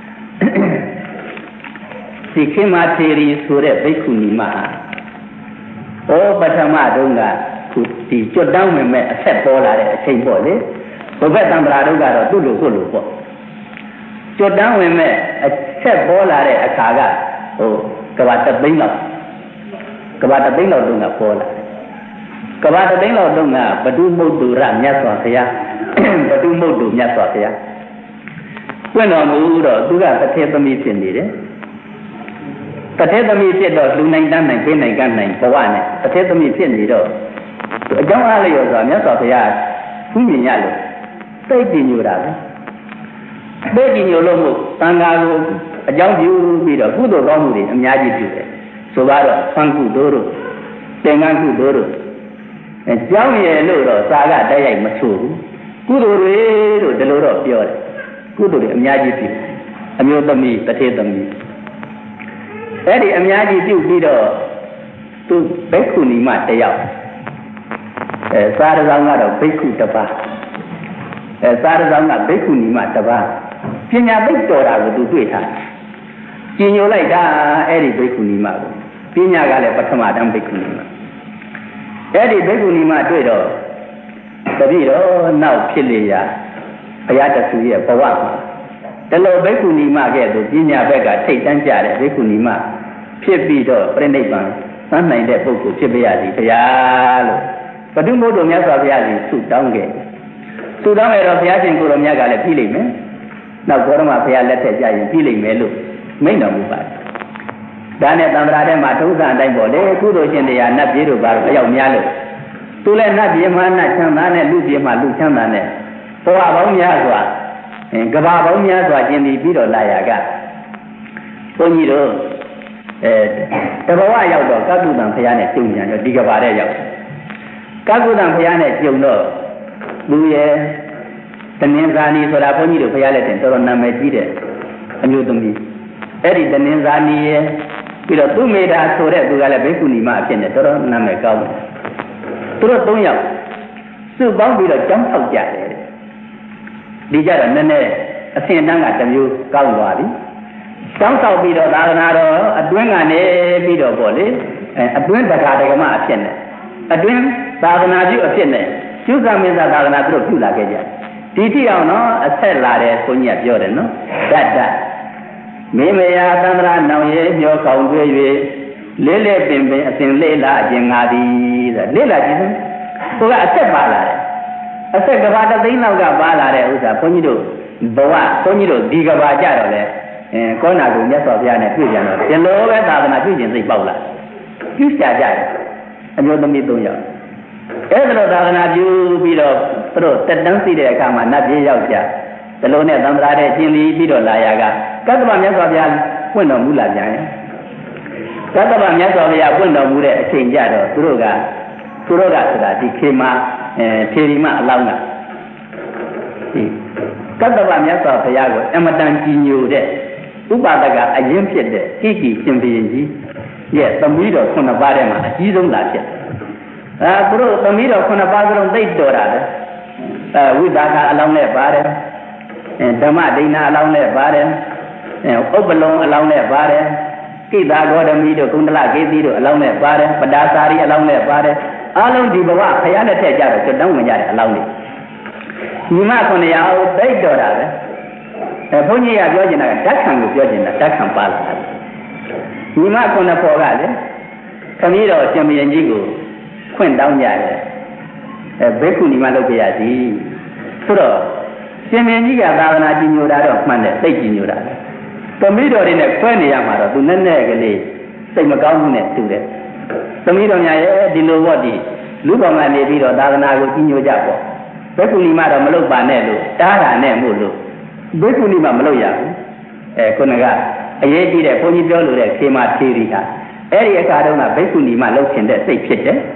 ဒီခေမာထေရီဆိုတဲ့ဘိက္ခုနီမဟာပထမတုန်းကဒီကျွတ်တန်းဝင်မဲ့အဆက်ပေါ်လာတဲ့အချိန်ပေါ့လေဘုဘက်သံဃာတို့ကတော့သူ့လိုကိုလိုပေါ့ကျွတ်တန်းဝင်မဲ့အဆက်ပေါ်လာတဲ့အခါကကဘာတသိန်းလောက်တုန်းကပေါ်လာကဘာတသိန်းလောက်တုန်းကဘဒုမုတ်တုရမြတ်စွာဘုရားဘဒုမုတ်တုမြတ်စွာဘုရားပွင့်တော်မူတော့သူကတထေသမီးဖြစ်နေတယ်တထေသမီးဖြစ်တော့လူနိုင်တန်းနိုင်ပြင်းနိုင်ကန်းနိုင်ဘဝနဲ့တထေသမီးဖြစ်နေတော့အကြောင်းအားလျော်စွာမြတ်စွာဘုရားဖူးမြင်ရလို့သိကြည်ညိုတာပဲသိကြည်ညိုလို့မို့သံဃာကိုအကြောင်းပြုပြီးတော့ကုသိုလ်ကောင်းမှုတွေအများကြီးပြုတယ်ဆိုတော့ဖန်ကုသိုလ်တို့သင်္ကန်းကုသိုလ်တို့ကြောင်းရည်လို့တော့စာကတိုက်ရိုက်မဆိုဘူးကုသိုလ်တွေလို့ဒီလိုတော့ပြောတယ်ကုသိုလ်တွေအများကြီးပြုအမျိုးသမီးတထေသမီးအဲ့ဒီအများကြီးပြုပြီးတော့သူဘိက္ခုနီမတယောက်စာရဆောင်ကတော့ဘိက္ခုတစ်ပါးစာရဆောင်ကဘိက္ခုနီမတစ်ပါးပညာသိတော်တာကိုသူတွေ့ထားကျင်ညိုလိုက်တာအဲ့ဒီဘိက္ခုနီမကိုပညာကလည်းပထမတန်းဘိက္ခုနီမအဲ့ဒီဘိက္ခုနီမတွေ့တော့တပည့်တော်နောက်ဖြစ်လေရာဘုရားတဆူရဲ့ဘဝမှာတလောဘိက္ခုနီမကဲ့သို့ပညာဘက်ကထိတ်တန်းကြတဲ့ဘိက္ခုနီမဖြစ်ပြီးတော့ပြိဋိဘံသမ်းနိုင်တဲ့ပုဂ္ဂိုလ်ဖြစ်ပါရစေဘုရားလို့ဘဒုမို့တော်မြတ်စွာဘုရားကြီးဆုတောင်းခဲ့ဆုတောင်းရတော့ဘုရားရှင်ကိုယ်တော်မြတ်ကလည်းပြီးလိမ့်မယ်နောက်ဘောရမဘုရားလက်ထက်ကြရင်ပြီးလိမ့်မယ်လို့မိန့်တော်မူပါတယ်ဒါနဲ့သံဃာထဲမှာထုံးစံအတိုင်းပေါ့လေကုသိုလ်ရှင်တရားနတ်ပြည်တို့ဘာလို့အရောက်များလို့သူလည်းနတ်ပြည်မှာနတ်ချမ်းသာနဲ့လူပြည်မှာလူချမ်းသာနဲ့ဘဝပေါင်းများစွာကဘာပေါင်းများစွာကျင်ပြီးတော့လာရကဘုန်းကြီးတို့တဘဝရောက်တော့ကကုသံဘုရားနဲ့ကျုံကြတော့ဒီကဘာတဲ့ရောက်ကကုသံဘုရားနဲ့ကျုံတော့လူရဲ့တနင်္သာနီဆိုတာဘုန်းကြီးတို့ဘုရားလက်ထက်တော်တော်နာမည်ကြီးတဲ့အမျိုးသမီးအဲ့ဒီတနင်္သာနီရဲ့ပြီးတော့သူမေတာဆိုတဲ့သူကလည်းဘိက္ခုနီမအဖြစ်နဲ့တော်တော်နာမည်ကောင်းတယ်သူတို့၃ယောက်စုပေါင်းပြီးတော့ကျောင်းဆောက်ကြတယ်ဒီကြတော့နည်းနည်းအဆင့်တန်းကတစ်မျိုးကောင်းသွားပြီကျောင်းဆောက်ပြီးတော့သာသနာတော်အတွင်းကနေပြီးတော့ပေါ့လေအတွင်းတက္ကဒကမအဖြစ်နဲ့အတွင်းသာသနာပြုအဖြစ်နဲ့ကျုပ်ကမင်းသားသာသနာပြုပြုလာခဲ့ကြဒီတိအောင်နော်အဆက်လာတယ်ဘုန်းကြီးကပြောတယ်နော်တတ်မေမယာသန္တရာနောင်ရဲမျောခေါင်တွေ့၍လေးလေးပင်ပင်အစဉ်လေးလာအကျင်ငါသည်တဲ့လေးလာကြည့်သူကအဆက်ပါလာတယ်အဆက်ကဘာတသိန်းလောက်ကပါလာတဲ့ဥစ္စာဘုန်းကြီးတို့ဘဝဘုန်းကြီးတို့ဒီကဘာကြတော့လေကောနာကုမြတ်စွာဘုရားနဲ့တွေ့ကြတော့ဒီလိုပဲသာသနာပြုကျင်သိပေါက်လာပြုကြကြတယ်အမျိုးသမီး၃ယောက်အဲ့ဒါတော့သာသနာပြုပြီးတော့သူတို့တက်တန်းစီတဲ့အခါမှာနတ်ပြည်ရောက်ကြဒီလိုနဲ့သံဃာတဲ့ကျင်လီပြီးတော့လာရကကတ္တဗမြတ်စွာဘုရားပွင့်တော်မူလာပြန်ရင်ကတ္တဗမြတ်စွာဘုရားပွင့်တော်မူတဲ့အချိန်ကြတော့သူတို့ကဆိုတာဒီခေမာထေရီမအလောင်းကဒီကတ္တဗမြတ်စွာဘုရားကိုအမတန်ကြည်ညိုတဲ့ဥပါဒကအရင်ဖြစ်တဲ့ကိကိရှင်ဘုရင်ကြီးရဲ့သမီးတော်9ပါးထဲမှာအကြီးဆုံးသာဖြစ်သူတို့သမီးတော်9ပါးစလုံးသိတော်တာလေဝိသကအလောင်းနဲ့ပါတယ်ဓမ္မဒိဏအလောင်းနဲ့ပါတယ်ဥပ္ပလုံအလောင်းနဲ့ပါတယ်ကိတာဂေါတမီတို့ကုန္ဒလကေသီတို့အလောင်းနဲ့ပါတယ်ပဒါစာရီအလောင်းနဲ့ပါတယ်အလုံးဒီဘဝဖယားလက်ထက်ကြတော့ကျွတ်တောင်းဝင်ကြတဲ့အလောင်းတွေညီမ900သိတော်တာပဲဘုန်းကြီးကပြောချင်တာကဓာတ်ခံကိုပြောချင်တာဓာတ်ခံပါလာတယ်ညီမ9ဖော်ကလေခမည်းတော်ရှင်မင်းကြီးကိုခွင့်တောင်းကြတယ်ဘိက္ခုနီမလုပ်ပြရစီဆိုတော့ရှင်မင်းကြီးကသာသနာကြီးညိုတာတော့မှန်တယ်သိကြည်ညိုတာသမီးတော်တွေနဲ့ခွဲနေရမှာတော့သူနည်းနည်းကလေးစိတ်မကောင်းမှုနဲ့တူတယ်သမီးတော်များရဲ့ဒီလိုပေါ့ဒီလူကောင်ကနေပြီးတော့သာသနာကိုကြီးညိုကြပေါ့ဘိက္ခုနီမတော့မလုပ်ပါနဲ့လို့တားတာနဲ့မို့လို့ဘိက္ခုနီမမလုပ်ရဘူးခုနကအရေးကြီးတဲ့ဘုန်းကြီးပြောလို့တဲ့ခေမာထေရီဟာအဲ့ဒီအခါတုန်းကဘိက္ခုနီမလုပ်ချင်တဲ့စိတ်ဖြစ်တယ်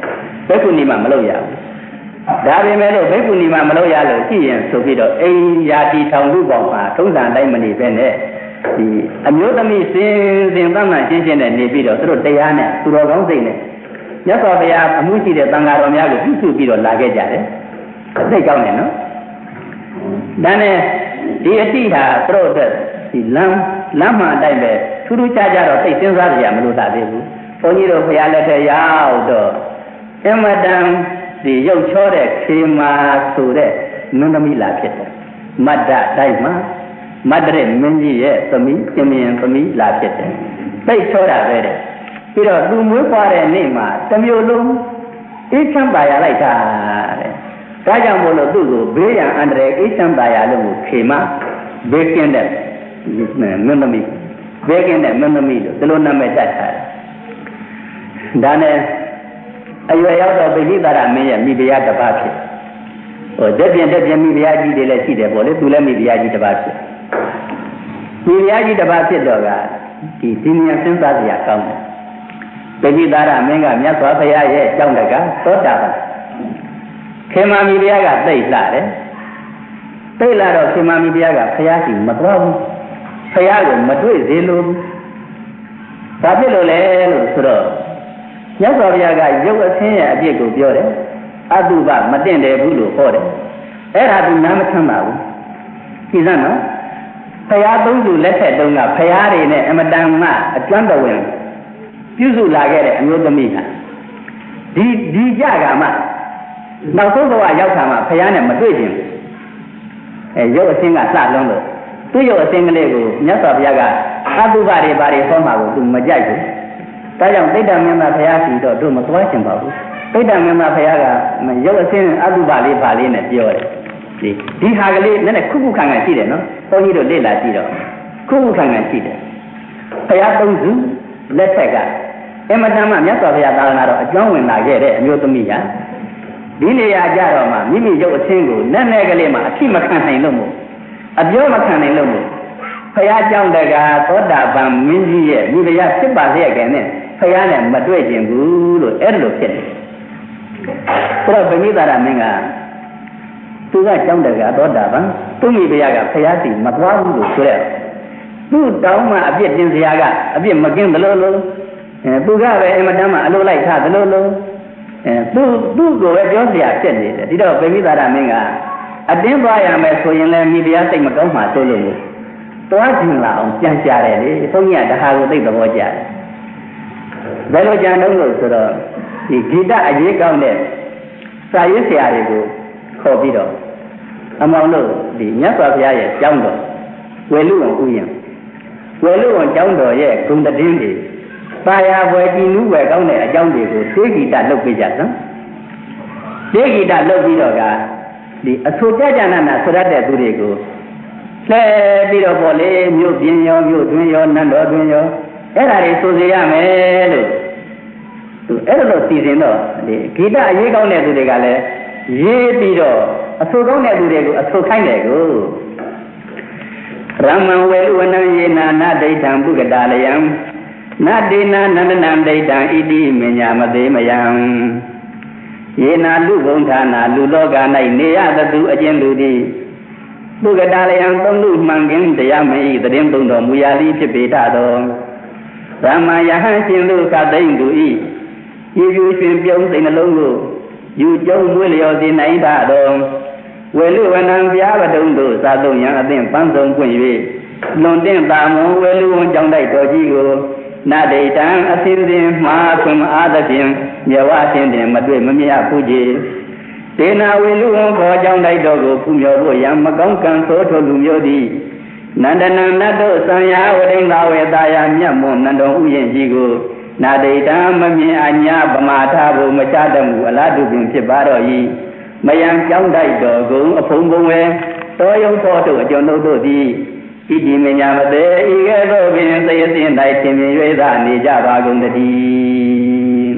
ဘိက္ခုနီမှာမလုပ်ရဘူးဒါပေမဲ့လို့ဘိက္ခုနီမှာမလုပ်ရလို့ကြည့်ရင်ဆိုပြီးတော့အိယာတီထောင်လူပေါင်းမှာထုံးစံတိုင်းမနေပဲနဲ့ဒီအမျိုးသမီးစင်သမ္မာရှင်းရှင်းနဲ့နေပြီးတော့သူတို့တရားနဲ့သူတော်ကောင်းစိတ်နဲ့မြတ်စွာဘုရားအမှုရှိတဲ့သံဃာတော်များကိုပြုစုပြီးတော့လာခဲ့ကြတယ်သိကောင်းတယ်နော်ဒါနဲ့ဒီအတိဟာသူတို့အတွက်ဒီလမ်းမှအတိုင်းပဲထူးထူးခြားခြားတော့သိစဉ်းစားကြရမလို့သာသေးဘူးဘုန်းကြီးတို့ဘုရားလက်ထက်ရောက်တော့အမတန်ဒီရုပ်ချောတဲ့ခေမာဆိုတဲ့နန္ဒမိလာဖြစ်တယ်မတ္တတိုင်းမှာမတ္တရမင်းကြီးရဲ့သမီးပြင်မြင်သမီးလာဖြစ်တယ်သိချောတာပဲတဲ့ပြီးတော့သူမွေးဖွားတဲ့နေ့မှာတစ်မျိုးလုံးအေးချမ်းပါရလိုက်တာတဲ့ဒါကြောင့်မို့လို့သူ့ကိုဘေးရန်အန္တရာယ်အေးချမ်းပါရလို့ကိုခေမာဘေးကင်းတဲ့နန္ဒမိဘေးကင်းတဲ့နန္ဒမိလို့ဒီလိုနာမည်တတ်ထားတယ်ဒါနဲ့အရွယ်ရောက်တော့ပိဋိသရမင်းရဲ့မိဖုရားတစ်ပါးဖြစ်ဟိုတက်ပြင်မိဖုရားကြီးတွေလည်းရှိတယ်ပေါ့လေသူလည်းမိဖုရားကြီးတစ်ပါးဖြစ်မိဖုရားကြီးတစ်ပါးဖြစ်တော့ကဒီဉာဏ်စဉ်းစားစရာကောင်းတယ်ပိဋိသရမင်းကမြတ်စွာဘုရားရဲ့ကြောင့်တကသောတာပန်ခေမာမိဖုရားကသိလာတယ်သိလာတော့ခေမာမိဖုရားကဘုရားရှိမတော်ဘူးဘုရားကိုမတွေ့သေးလို့ဘာဖြစ်လို့လဲလို့ဆိုတော့မြတ်စွာဘုရားကရုပ်အဆင်းရဲ့အပြစ်ကိုပြောတယ်အတုပမတင့်တယ်ဘူးလို့ဟောတယ်အဲ့ဒါသူနားမထမ်းပါဘူးကြည့်စမ်းနော်ဘုရားသုံးစုလက်ထက်တုန်းကဘုရားတွေနဲ့အမတန်မှအကျွမ်းတော်ဝင်ပြုစုလာခဲ့တဲ့အမျိုးသမီးဟာဒီကြကမှနောက်ဆုံးဘဝရောက်တာမှဘုရားနဲ့မတွေ့ခြင်းရုပ်အဆင်းကစလုံးလို့သူ့ရုပ်အဆင်းကလေးကိုမြတ်စွာဘုရားကအတုပတွေဘာတွေဟောမှာကိုသူမကြိုက်ဘူးဒါကြောင့်သိတ္တမင်းသားဘုရားစီတော့တို့မသွားချင်ပါဘူးသိတ္တမင်းသားဘုရားကရုပ်အဆင်းအတုပလေးပါလေးနဲ့ပြောတယ်ဒီဟာကလေးနည်းနည်းခုခံရှိတယ်နော်ဘုန်းကြီးတို့လေ့လာကြည့်တော့ခုခံရှိတယ်ဘုရားသုံးစုလက်ထက်ကအမတန်မှမြတ်စွာဘုရားသာသနာတော်အကျောင်းဝင်လာခဲ့တဲ့အမျိုးသမီးဟာဒီနေရာကြတော့မှမိမိရုပ်အဆင်းကိုနည်းနည်းကလေးမှအဖြစ်မခံနိုင်လို့မို့အပြောမခံနိုင်လို့မို့ဘုရားကြောင့်တကားသောတာပန်မင်းကြီးရဲ့မိဖုရားဖြစ်ပါလျက်ကဲနဲ့ဘုရားနဲ့မတွေ့ကျင်ဘူးလို့အဲ့လိုဖြစ်တယ်ဆိုတော့ဗမိသာရမင်းကသူကကြောင့်တကားသောတာပန်သူမိဖုရားကဘုရားစီမသွားဘူးလို့ဆိုတဲ့သူ့တောင်းမှအပြစ်တင်စရာကအပြစ်မကင်းသလိုလိုသူကပဲအမတမ်းမှအလိုလိုက်ထားသလိုလိုသူ့ကိုပဲပြောစရာဖြစ်နေတယ်ဒီတော့ဗမိသာရမင်းကအတင်းသွားရမယ်ဆိုရင်လည်းမိဖုရားစိတ်မကောင်းမှဆိုလို့မို့သွားကျင်လာအောင်ကြံရှားတယ်လေဘုန်းကြီးကတခါကိုသိသဘောကျတယ်ဘယ်လိုကြံတော့လို့ဆိုတော့ဒီဂီတအရေးကောင်းတဲ့စာရေးဆရာတွေကိုခေါ်ပြီးတော့အမောင်တို့ဒီမြတ်စွာဘုရားရဲ့ကျောင်းတော်ဝေလူဝန်ဥယျာဉ်ဝေလူဝန်ကျောင်းတော်ရဲ့ဂုဏ်သတင်းတွေပါရပွဲကြည်နူးွယ်ကောင်းတဲ့အကြောင်းတွေကိုသေဂီတလုပ်ပေးကြနော်သေဂီတလုပ်ပြီးတော့ကဒီအဆိုကြကြနာနာဆိုရတဲ့သူတွေကိုလဲပြီးတော့ပေါ့လေမြို့ပြင်းရောမြို့တွင်းရောနန်းတော်တွင်းရောအဲ့ဒါတွေဆိုစေရမယ်လို့သူအဲ့လိုစီစဉ်တော့ဒီဂီတအရေးကောင်းတဲ့သူတွေကလည်းရေးပြီးတော့အဆိုကောင်းတဲ့သူတွေကိုအဆိုခိုင်းတယ်ကိုရမံဝေလူဝနံယေနာနဒိဋ္ဌံပုဂတာလယံနတေနာနန္ဒနံဒိဋ္ဌံဣတိမညာမသေးမယံယေနာလူဘုံဌာနာလူလောက၌နေရသသူအကျဉ်သူသည်ပုဂတာလယံသုံးလူမှန်ခင်တရားမဤတရင်သုံးတော်မူရာလိဖြစ်ပေတတော်ဓမ္မယဟန်ရှင်လူကသိမ့်သူဤယူရှင်ပြုံးစိတ်နှလုံးကိုယူကျုံမွေးလျော်စေနိုင်တာတော်ဝေလူဝနံပြားပတုံတို့သာသုံးရန်အသင်ပန်းဆုံးပွင့်၍လွန်တင်တာမွန်ဝေလူဝန်ကြောင့်တိုက်တော်ကြီးကိုနာဒိဋ္ဌံအစင်းစင်မှားခွင့်အားသဖြင့်မြဝအစင်းတင်မတွေ့မမြတ်ဘူးကြီးဒေနာဝေလူဝန်ခေါ်ကြောင့်တိုက်တော်ကိုဖူးမြော်ဖို့ရံမကောင်းကံသောထိုလူမျိုးသည်နန္ဒနံနတ်တို့ဆံရဝိဒိန်သာဝေတာယမြတ်မွန်နန္တော်ဥယျာဉ်ကြီးကိုနာဒိဋ္ဌံမမြင်အညာပမာထဖို့မချတတ်မှုအလားတူပင်ဖြစ်ပါတော့၏မယံကြောင်းတိုက်တော်ကိုအဖုံဖုံဝဲတောယုံတော်တို့အကျွန်ုပ်တို့သည်ဣတိမညာမသေးဤကဲ့သို့ပင်သေအစဉ်၌သင်မြင်၍သာနေကြပါကုန်တည်း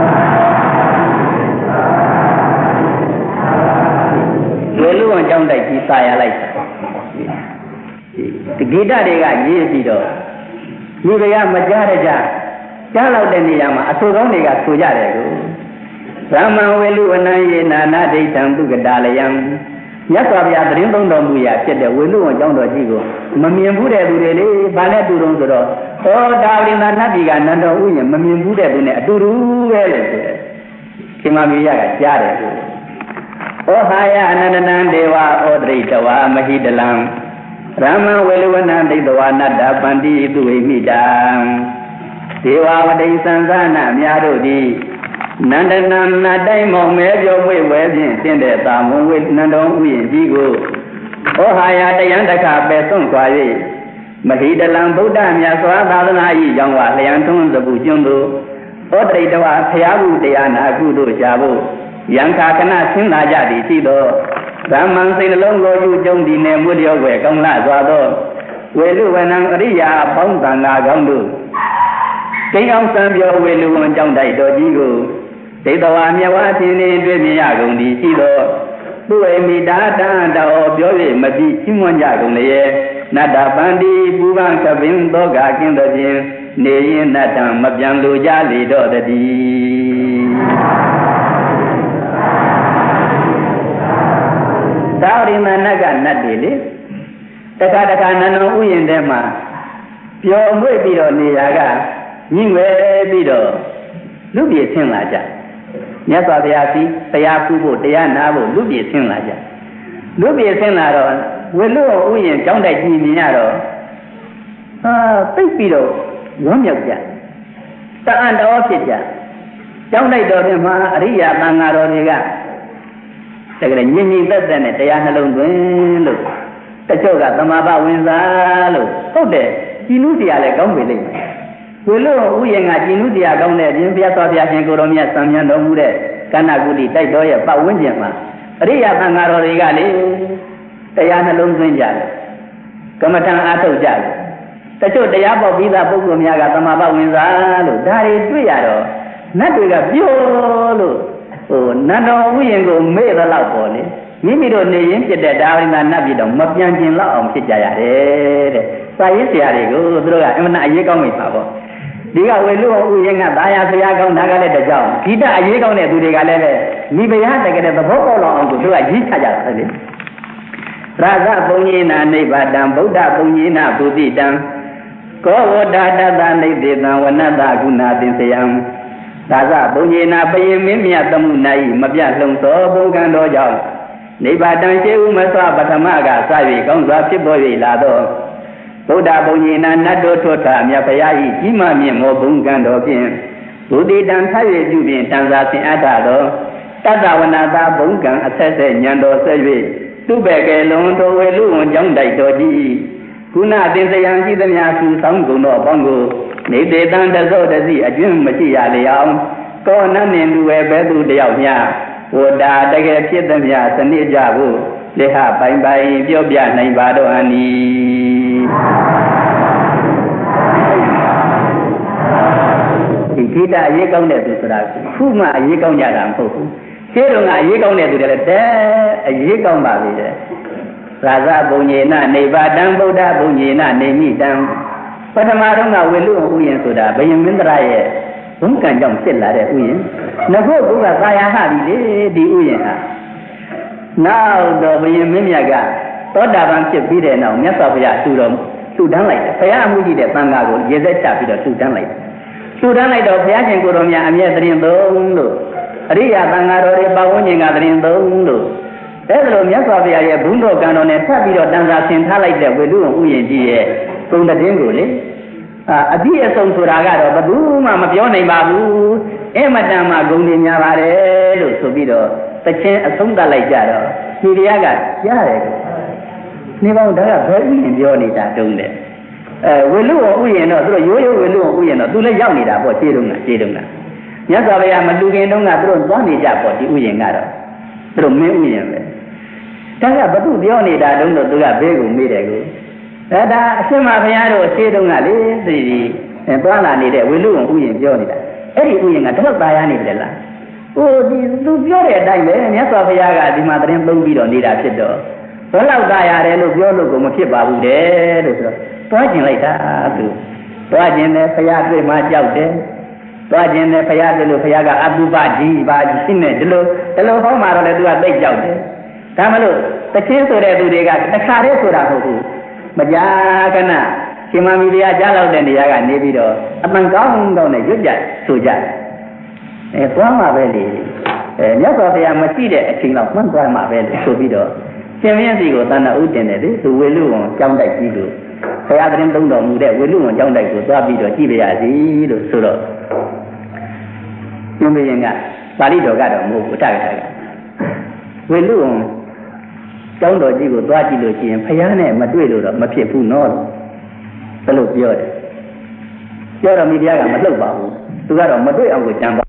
လေလူဝန်ကြောင်းတိုက်ကြီးစာရလိုက်ဒီဂီတတွေကရေးပြီးတော့ဒီကမကြားတဲ့ကြားလောက်တဲ့နေရာမှာအဆိုကောင်းတွေကဆိုကြတယ်ကို Rama Velu Anaye Nana Deitam Bugadalayam Yakavya Dream Buya said the Velu and John Dojigo Mamian Buddha Dudele Bana Durundoro Oh Darling Nabiga Nanda William Mamian Buddha Duru Kimamia Jare Oh Haya Nananan Deva Odri Tawa Mahidalam Rama Velu Anandawa Nada Bandi Duimidam Deva Vade Sanzana Miarodi Nandanam Nadaimo Major Webbing, Tender Tamu with Nandon Jigo. Oh, Haya Dayandaka Beson Quaye. Mahida Lambuda, Yaswa, Dalanai, Yangwa, Leanton, the Bujundo. Odre Dawa, Piabu, Diana, Gudu, Jabu. Yanka Kana, Sinajadi, Tido. Raman Saint Longo, you don't be named with your way, come Lazado. Welu and Ria, Pontana Gandu. King of Sambio, Welu and John Dido. They the one you are in Yagon, the Sido. Do a me data or Bioli, Madi, Simon Yagon, Nada Bandi, Buban Cabin, Doga, Kindajin, Nay, Natam, Mabian Lujali, do the D. Dowry Managa, not really. The Katakana, we in them are. Pure Mubido, Niaga, Niwe Bido. Look at him like that. Nyasa Biasi, Payaku, Diana, Lubi Sinlaja. Lubi Sinlaro, Willow, we and John Dajimiaro. Pipido, Rumyaja. The and Orchidja. John Dajima, Ria, Mangaro, Riga. The Nini better than a Diana Lungu. The Joga, the Maba Winzalo. Oh, there, you knew the Alec, with him. Willow, we and I knew the Agone, Jimbia Sofia and Goromia, Samia, no Mude, Kanagudi, Taidoya, Pawinjama, Ria Mangaro Regali, Tayana Lunzinja, Kamatan Ato Jal. The show the Yabo Visa Bugumiaga, Tamaba Winzalo, Dari Triado, Natuga Biolo, oh, Nano, we and go made a love for it. Mimi don't name it that down in the Navido, Mapian Law, Sijaya. Sayasiari go through a Yegomi Pavo. Diga Welu, we hang at Diasago Nagale the Jow. Kita Ayegone to the Galere. Nibia to get the vocal on to do a Jitaja. Raza Bonina, neighbor, Dam, Buddha, Bonina, Budi Dam. Go Dada than they did now another Guna Dinsayam. Raza Bonina, pay Mimia Tamunai, Mabia Lonso, Bongando Jow. Neighbor Danche, Masa, Batamaga, Savi, comes up to Boy Lado. Buddha Bonina, Nado Tota, Miapayai, Jima Mimo, Bungando, Budi Dan Tavi, Jubi, Tanzas in Atado, Tadawanada, Bungan, Assess, Yando Survey, Tubeke, Londo, Welu, Young Daitoji, Kuna, Dinsayangi, the Yasu, Sanguno, Bongo, Nede Dan the Zodazi, a Jim Machia Leon, Conan into a bedu de Yamia, Oda, the Piedamia, Sanijabu, Leha, by Biobia, Naivado, Ani. Kita Yekon to Surak, Puma Yekon Yadam Poku. Serunga Yekon to the Yekon Babi. Raza Bonina, Neva Dam Boda Bonina, Nemi Dam. Patamarunga Welu Uyen Suda, Bayamindra, Bunkan Jom Silla, Uyen. Nago Buga Saya Hadi, the Uyen. Now the Bayamimiaga, Todavan Chipide now, Mesavia Sudom, Sudan like the Payamudi, the Pangago, Yezeta, Sudan like. Sudan like the Piajan Goromia, Amia Drindo, Ria Bangaro, Bawuning Adrindo. Pedro Miasavia, Bundo Ganon, and Tabido Danza Senta like that we do Uyen, from the Dinguli. A dear song to Ragado, Babuma, Mapione Babu, Emadama Gunia Vare, Subido, the chain a songa like Jaro, Niriaga, Yarek. Never very Yonita, don't they? We look at Uyen, or you will look at Uyen, or do the Yanida for Tiruna. Yasavia Madugano, through Bonnie Jap for the Uyengado, through Million. Tanga Batu Dionida, don't do a big miracle. That Sema Piano, Tirunali, and Brana needed, we look at Uyen Jonida. Eddie Uyen, a top by Anidella. Oh, these two Joria Diamond, Yasavia, the mother and Bumbi on Nida Chido. Well, I'll die, I look your logo, Mochiba, there. Project like that, Project Payat, my job there. သွားခြင်းနဲ့ဖရာတယ်လို့ဖရာကအတုပကြီးပါကြီးနဲ့ဒီလိုဟောမှာတော့လေသူကသိကြောက်တယ်ဒါမလို့တချင်းဆိုတဲ့သူတွေကတခါတည်းဆိုတာမဟုတ်ဘူးမကြာခဏရှင်မမီတရားကြားလောက်တဲ့နေရာကနေပြီးတော့အပန်ကောင်းနဲ့ရွတ်ကြဆိုကြသွားမှာပဲလေမြတ်စွာဘုရားမရှိတဲ့အချိန်လောက်မှန်းသွားမှာပဲဆိုပြီးတော့ရှင်မင်းစီကိုသန္တာဥတင်တယ်လေသူဝေလူဝန်ကြောင်းတိုက်ကြီးလို့ဘုရားသတင်းသုံးတော်မူတဲ့ဝေလူဝန်ကြောင်းတိုက်ကိုသွားပြီးတော့ကြည့်ပါရစီလို့ဆိုတော့ရှင်မင်းကပါဠိတော်ကတော့မဟုတ်ဘူးအထကထာကဝေလူဝန်ကျောင်းတော်ကြီးကိုသွားကြည့်လို့ရှိရင်ဘုရားနဲ့မတွေ့လို့တော့မဖြစ်ဘူးနော်ဘယ်လိုပြောတယ်ပြောတော့မိဖုရားကမလှုပ်ပါဘူးသူကတော့မတွေ့အောင်ကိုကြံပါ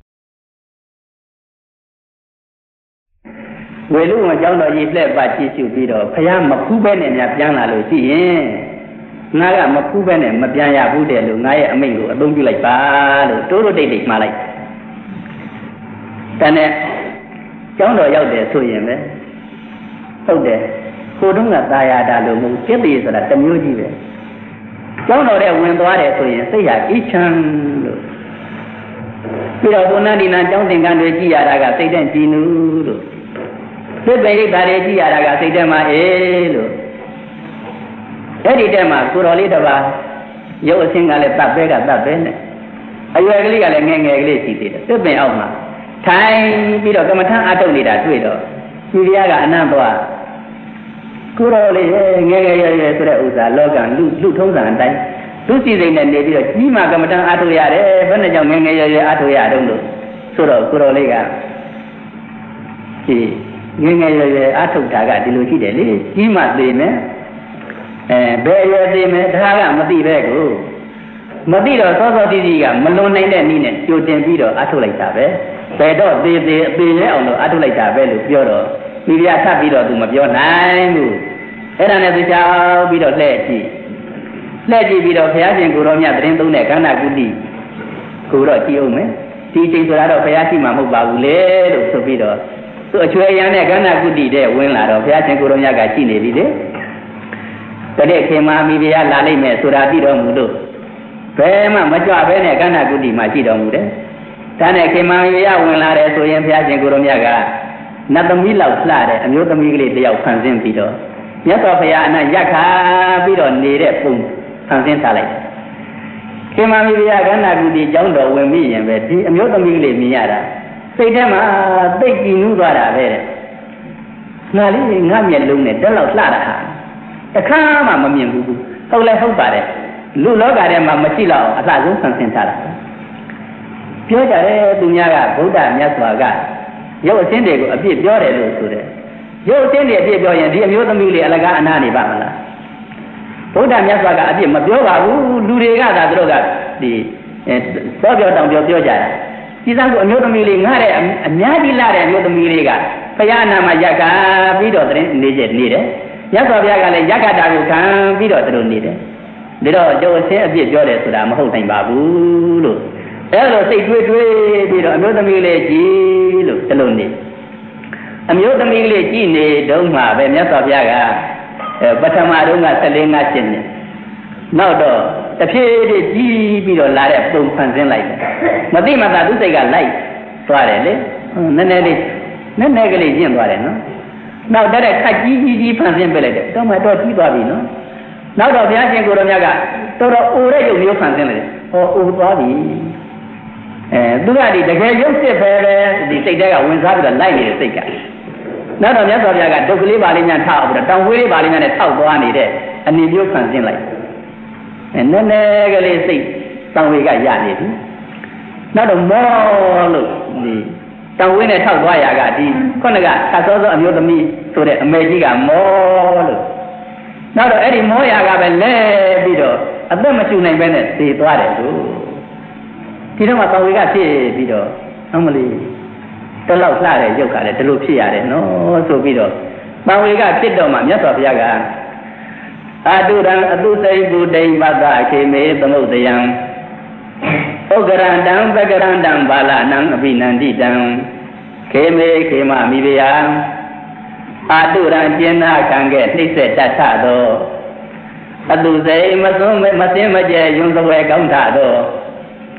ဝေလူဝန်ကျောင်းတော်ကြီးလှည့်ပါကြည့်ရှုပြီးတော့ဘုရားမဖူးပဲနဲ့များပြန်လာလို့ရှိရင်ငါကမဖူးပဲနဲ့မပြန်ရဘူးတဲ့လို့ငါရဲ့အမိန့်ကိုအသုံးပြုလိုက်ပါလို့တိုးတိုးတိတ်တိတ်မှားလိုက်တန်တဲ့ကျောင်းတော်ရောက်တယ်ဆိုရင်ပဲဟုတ်တယ်ကိုတုံးကသာယာတာလို့မဟုတ်စိတ်တည်းဆိုတာတစ်မျိုးကြီးပဲကျောင်းတော်တဲ့ဝင်သွားတယ်ဆိုရင်စိတ်ဟာအေးချမ်းလို့ပြီးတော့ဘုန်းတော်ဒီနာကျောင်းသင်္ကန်းတွေကြည်ရတာကစိတ်တဲ့ကြည်နူးလို့စိတ်ပိဋကတွေကြည်ရတာကစိတ်တဲ့မှာအေးလို့အဲ့ဒီတက်မှာကိုတော်လေးတစ်ပါးရုပ်အချင်းကလည်းတပ်ပဲနဲ့အရွယ်ကလေးကလည်းငယ်ကလေးရှိသေးတယ်သစ်ပင်အောက်မှာထိုင်ပြီးတော့ကမ္မထအထုတ်နေတာတွေ့တော့ဒီတရားကအနံ့သွားကိုတော်လေးငယ်ရွယ်ဆိုတဲ့ဥစ္စာလောကလူထုံးစံအတိုင်းသူစီစိတ်နဲ့နေပြီးတော့ကြီးမှကမ္မထအထုတ်ရတယ်ဘယ်နဲ့ကြောင့်ငယ်ရွယ်အထုတ်ရတော့လို့ဆိုတော့ကိုတော်လေးကဒီငယ်ရွယ်အထုတ်တာကဒီလိုရှိတယ်လေကြီးမှသိမယ်ဘယ်ရွယ်သိမယ်ဒါကမသိပဲကိုမသိတော့စောစောတိတိကမလွန်နိုင်တဲ့နည်းနဲ့ကြိုတင်ပြီးတော့အထုတ်လိုက်တာပဲဘယ်တော့သေးသေးအသေးလဲအောင်လို့အထုတ်လိုက်တာပဲလို့ပြောတော့ဒီပြထပ်ပြီးတော့သူမပြောနိုင်ဘူးအဲ့ဒါနဲ့သူချောက်ပြီးတော့လှည့်ကြည့်ပြီးတော့ဘုရားရှင်ကိုတော်မြတ်သတင်းသုံးတဲ့ကန္နာကုတိကိုတော့ကြည့်အောင်မယ်ဒီချိန်ဆိုတာတော့ဘုရားရှိမှမဟုတ်ပါဘူးလေလို့ဆိုပြီးတော့သူအချွေရန်တဲ့ကန္နာကုတိတဲ့ဝင်လာတော့ဘုရားရှင်ကိုတော်မြတ်ကရှိနေပြီလေတတဲ့ခင်မမိဖုရားလာလိုက်မယ်ဆိုတာပြီးတော်မူလို့ဘယ်မှမကြွဘဲနဲ့ကန္နာကုတိမှာရှိတော်မူတယ်ဒါနဲ့ခင်မမိဖုရားဝင်လာတယ်ဆိုရင်ဘုရားရှင်ကိုတော်မြတ်ကနတ်သမီးလောက်လှတဲ့အမျိုးသမီးကလေးတယောက်ဖန်ဆင်းပြီးတော့မြတ်စွာဘုရားအနက်ရက်ခါပြီးတော့နေတဲ့ပုံဖန်ဆင်းထားလိုက်ခင်မမိဖုရားကန္နာကုတိကျောင်းတော်ဝင်ပြီးရင်ပဲဒီအမျိုးသမီးကလေးမြင်ရတာစိတ်ထဲမှာသိကြည်နူးသွားတာပဲတဲ့ငါလေးငါမျက်လုံးနဲ့တက်လောက်လှတာဟာအခါမှမမြင်ဘူးဟုတ်လဲဟုတ်ပါတယ်လူလောကထဲမှာမရှိတော့အလှဆုံးဆန်းဆင်းထားတာပြောကြတယ်သူများကဗုဒ္ဓမြတ်စွာကရုပ်အချင်းတွေကိုအပြစ်ပြောတယ်လို့ဆိုတယ်ရုပ်အချင်းတွေအပြစ်ပြောရင်ဒီအမျိုးသမီးလေးအလကားအနာနေပါမလားဗုဒ္ဓမြတ်စွာကအပြစ်မပြောပါဘူးလူတွေကသာသူတို့ကဒီသောပြောတောင်ပြောကြတာဒီသားကအမျိုးသမီးလေးငှတဲ့ အများကြီးလာတဲ့အမျိုးသမီးလေးကဘုရားနာမှာရက်ကာပြီးတော့သတင်းနေတယ်မြတ်စွာဘုရားကလည်းရက်ကာတာကိုခံပြီးတော့သူတို့နေတယ်ဒါတော့ကျုပ်အချင်းအပြစ်ပြောတယ်ဆိုတာမဟုတ်နိုင်ပါဘူးလို့အဲ့လိုစိတ်တွေးပြီးတော့အမျိုးသမီးလေးကြည်လို့ဒီလိုနေအမျိုးသမီးလေးကြည်နေတုန်းမှာပဲမြတ်စွာဘုရားကပထမတုန်းက14 5 7နှစ်နောက်တော့တဖြည်းဖြည်းကြီးပြီးတော့လာတဲ့ပုံဖန်ဆင်းလိုက်တယ်မသိမှသာသူစိတ်ကလိုက်သွားတယ်လေနည်းနည်းကလေးကျင့်သွားတယ်နော်နောက်တဲ့ခက်ကြီးဖန်ဆင်းပေးလိုက်တယ်တော့မှတော့ကြီးသွားပြီနော်နောက်တော့ဘုရားရှင်ကိုတော်မြတ်ကတော်တော်အိုတဲ့ရုပ်မျိုးဖန်ဆင်းလိုက်တယ်ဟောအိုသွားပြီသူကဒီတကယ်ရုပ်စစ်ပဲဒီစိတ်ထဲကဝင်စားပြီးတော့လိုက်နေတဲ့စိတ်ကနောက်တော့မြတ်စွာဘုရားကဒုက္ခလေးပါလေးများထောက်ပြီးတော့တောင်ဝေးလေးပါလေးများနဲ့ထောက်သွားနေတဲ့အနေမျိုးဖန်ဆင်းလိုက်နည်းနည်းကလေးစိတ်တောင်ဝေးကရနေပြီနောက်တော့မောလို့ဒီတောင်ဝေးနဲ့ထောက်သွားရကဒီခုနကသတ်စောစောအမျိုးသမီးဆိုတဲ့အမေကြီးကမောလို့နောက်တော့အဲ့ဒီမောရကပဲလဲပြီးတော့အသက်မရှူနိုင်ပဲနဲ့သေသွားတယ်သူဒီတော့မှတောင်ဝေးကဖြစ်ပြီးတော့အမလီတလောက်လှတဲ့ရုပ်ကလည်းဒီလိုဖြစ်ရတယ်နော်ဆိုပြီးတော့တောင်ဝေးကဖြစ်တော့မှမြတ်စွာဘုရားကအတုရံအတုစိတ်ဘူဒိမတခေမေသမုဒယံဥက္ကရန္တံပကရန္တံဘာလနံအဘိနန္တိတံခေမေခေမမိဗျာအတုရံကျင်နာခံခဲ့နှိမ့်ဆက်တတ်ထသောအတုစိတ်မစင်းမကျဲယွန်းစွဲကောင်းထသော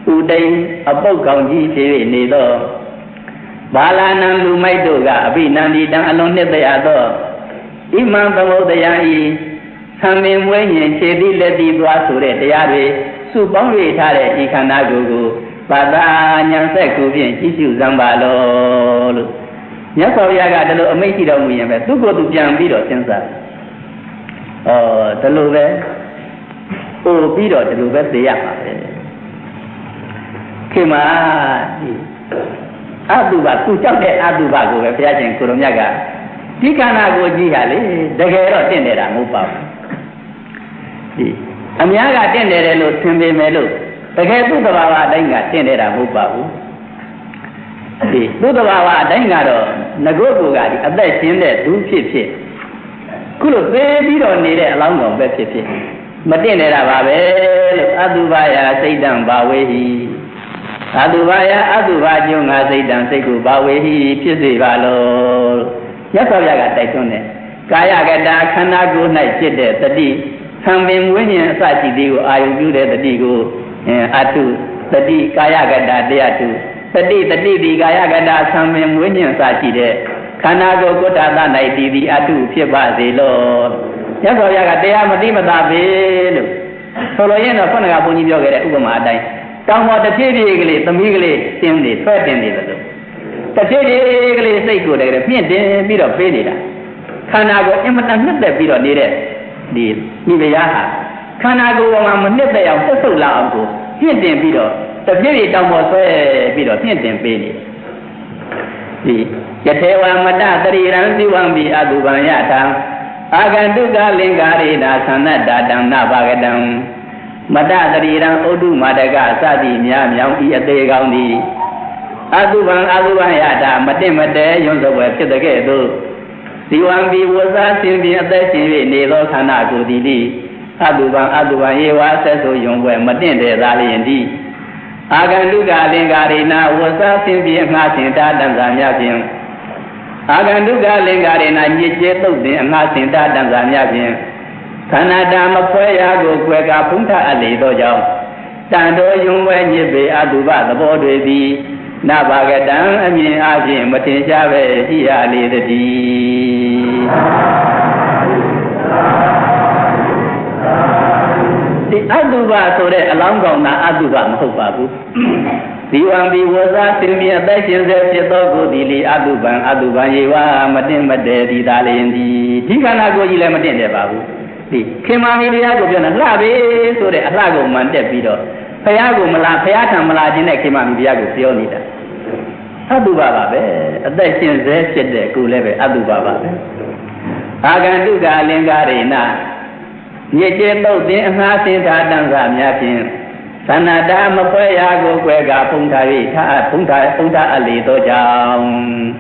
Udai Apokangji Siri Nido Balana Lumaido Abinandi Dan Alone Beado Imam Pamodayai Samin Wayne Chedi Ledi Dwasure Diari Subangwe Tare Ikanago Bada Nyanseku Jishu Zambalo Yakoyaga the Amati Domian to go to Jambido Sensa the Lube Oh Bido the Lube the Yama Kima Aduba, who jumped at Aduba, who were Piajan Kurumaga. Tikana go Jihali, the hero tended a mupa. Amiaga tended a look, Timbe Melo, the head of our Danga tended a mupa. The Buddha Dangado, Nagogo got a best in there, 250. Could have baby don't need a long of 50. Matinera Babe, Adubaya, say down Bawe. Adubaya, Adubajunga, say down, say good, Bawe, Pisivalo. Yakoyaga Taitone. Kaya Gada, Kanago, night, the D. Some winning Sati Digo, I will do the Digo, Atu, the D. Kaya Gada, they are two. The D, Kaya Gada, some winning Sati there. Kanago, Gota, night, the Atu, Piba, Lord. Yakoyaga, they are Madima David. Soloyana, Panagabuni, Ugama, die. Some of the Chili, the Migli, Simli, threatened the Chili, say good, a bit of failure. Kanago, Emma, the bit of the Niveyaha. Kanago, I'm not there, I'm so loud. Hint them, Bido. The very dumb was a bit of hint them, Billy. The Yatewa Mada, the Ranzi Wambi, Adubayata. Aganduga, Lingarina, Sanada, Nabagadam. Mada Dariran Odu Madaga Sadi Miam Yate Gaundi Aduban Yada Matemade Yonza to the Gado. The one be was asking the other Nilo Kanago Didi Aduban Yewa says so young when Matende Rally and D. Aganduga Lingarina was asking the Martin Tanzania. Aganduga Lingarina Yeto the Martin Tanzania. Canada Mapoya go Quega Punta Ali Dojo. Tando Yung Yebe Aduba, the board with the Nabagadan, I mean, Ajim, Matinjave, he ali the D. The Aduba, so that along on Aduba, Hopabu. The one be was asking me a bastion that you go, Dili Aduban, Yewa, Matin Made, Dali, and the Tiganago Yelamatin, Babu. Kimami Yago, Labi, so that Lago Mandebido. Payago Mala, Payata Malajin, Kimami Yago, Fionita. Aduba, a bastion that said the Kuleve, Aduba. Aganduga, Lingarina. Yeto, the Hasin, Tadanza, Yakin. Sanada Mapoyago, Quega, Punta Ali, Dojam.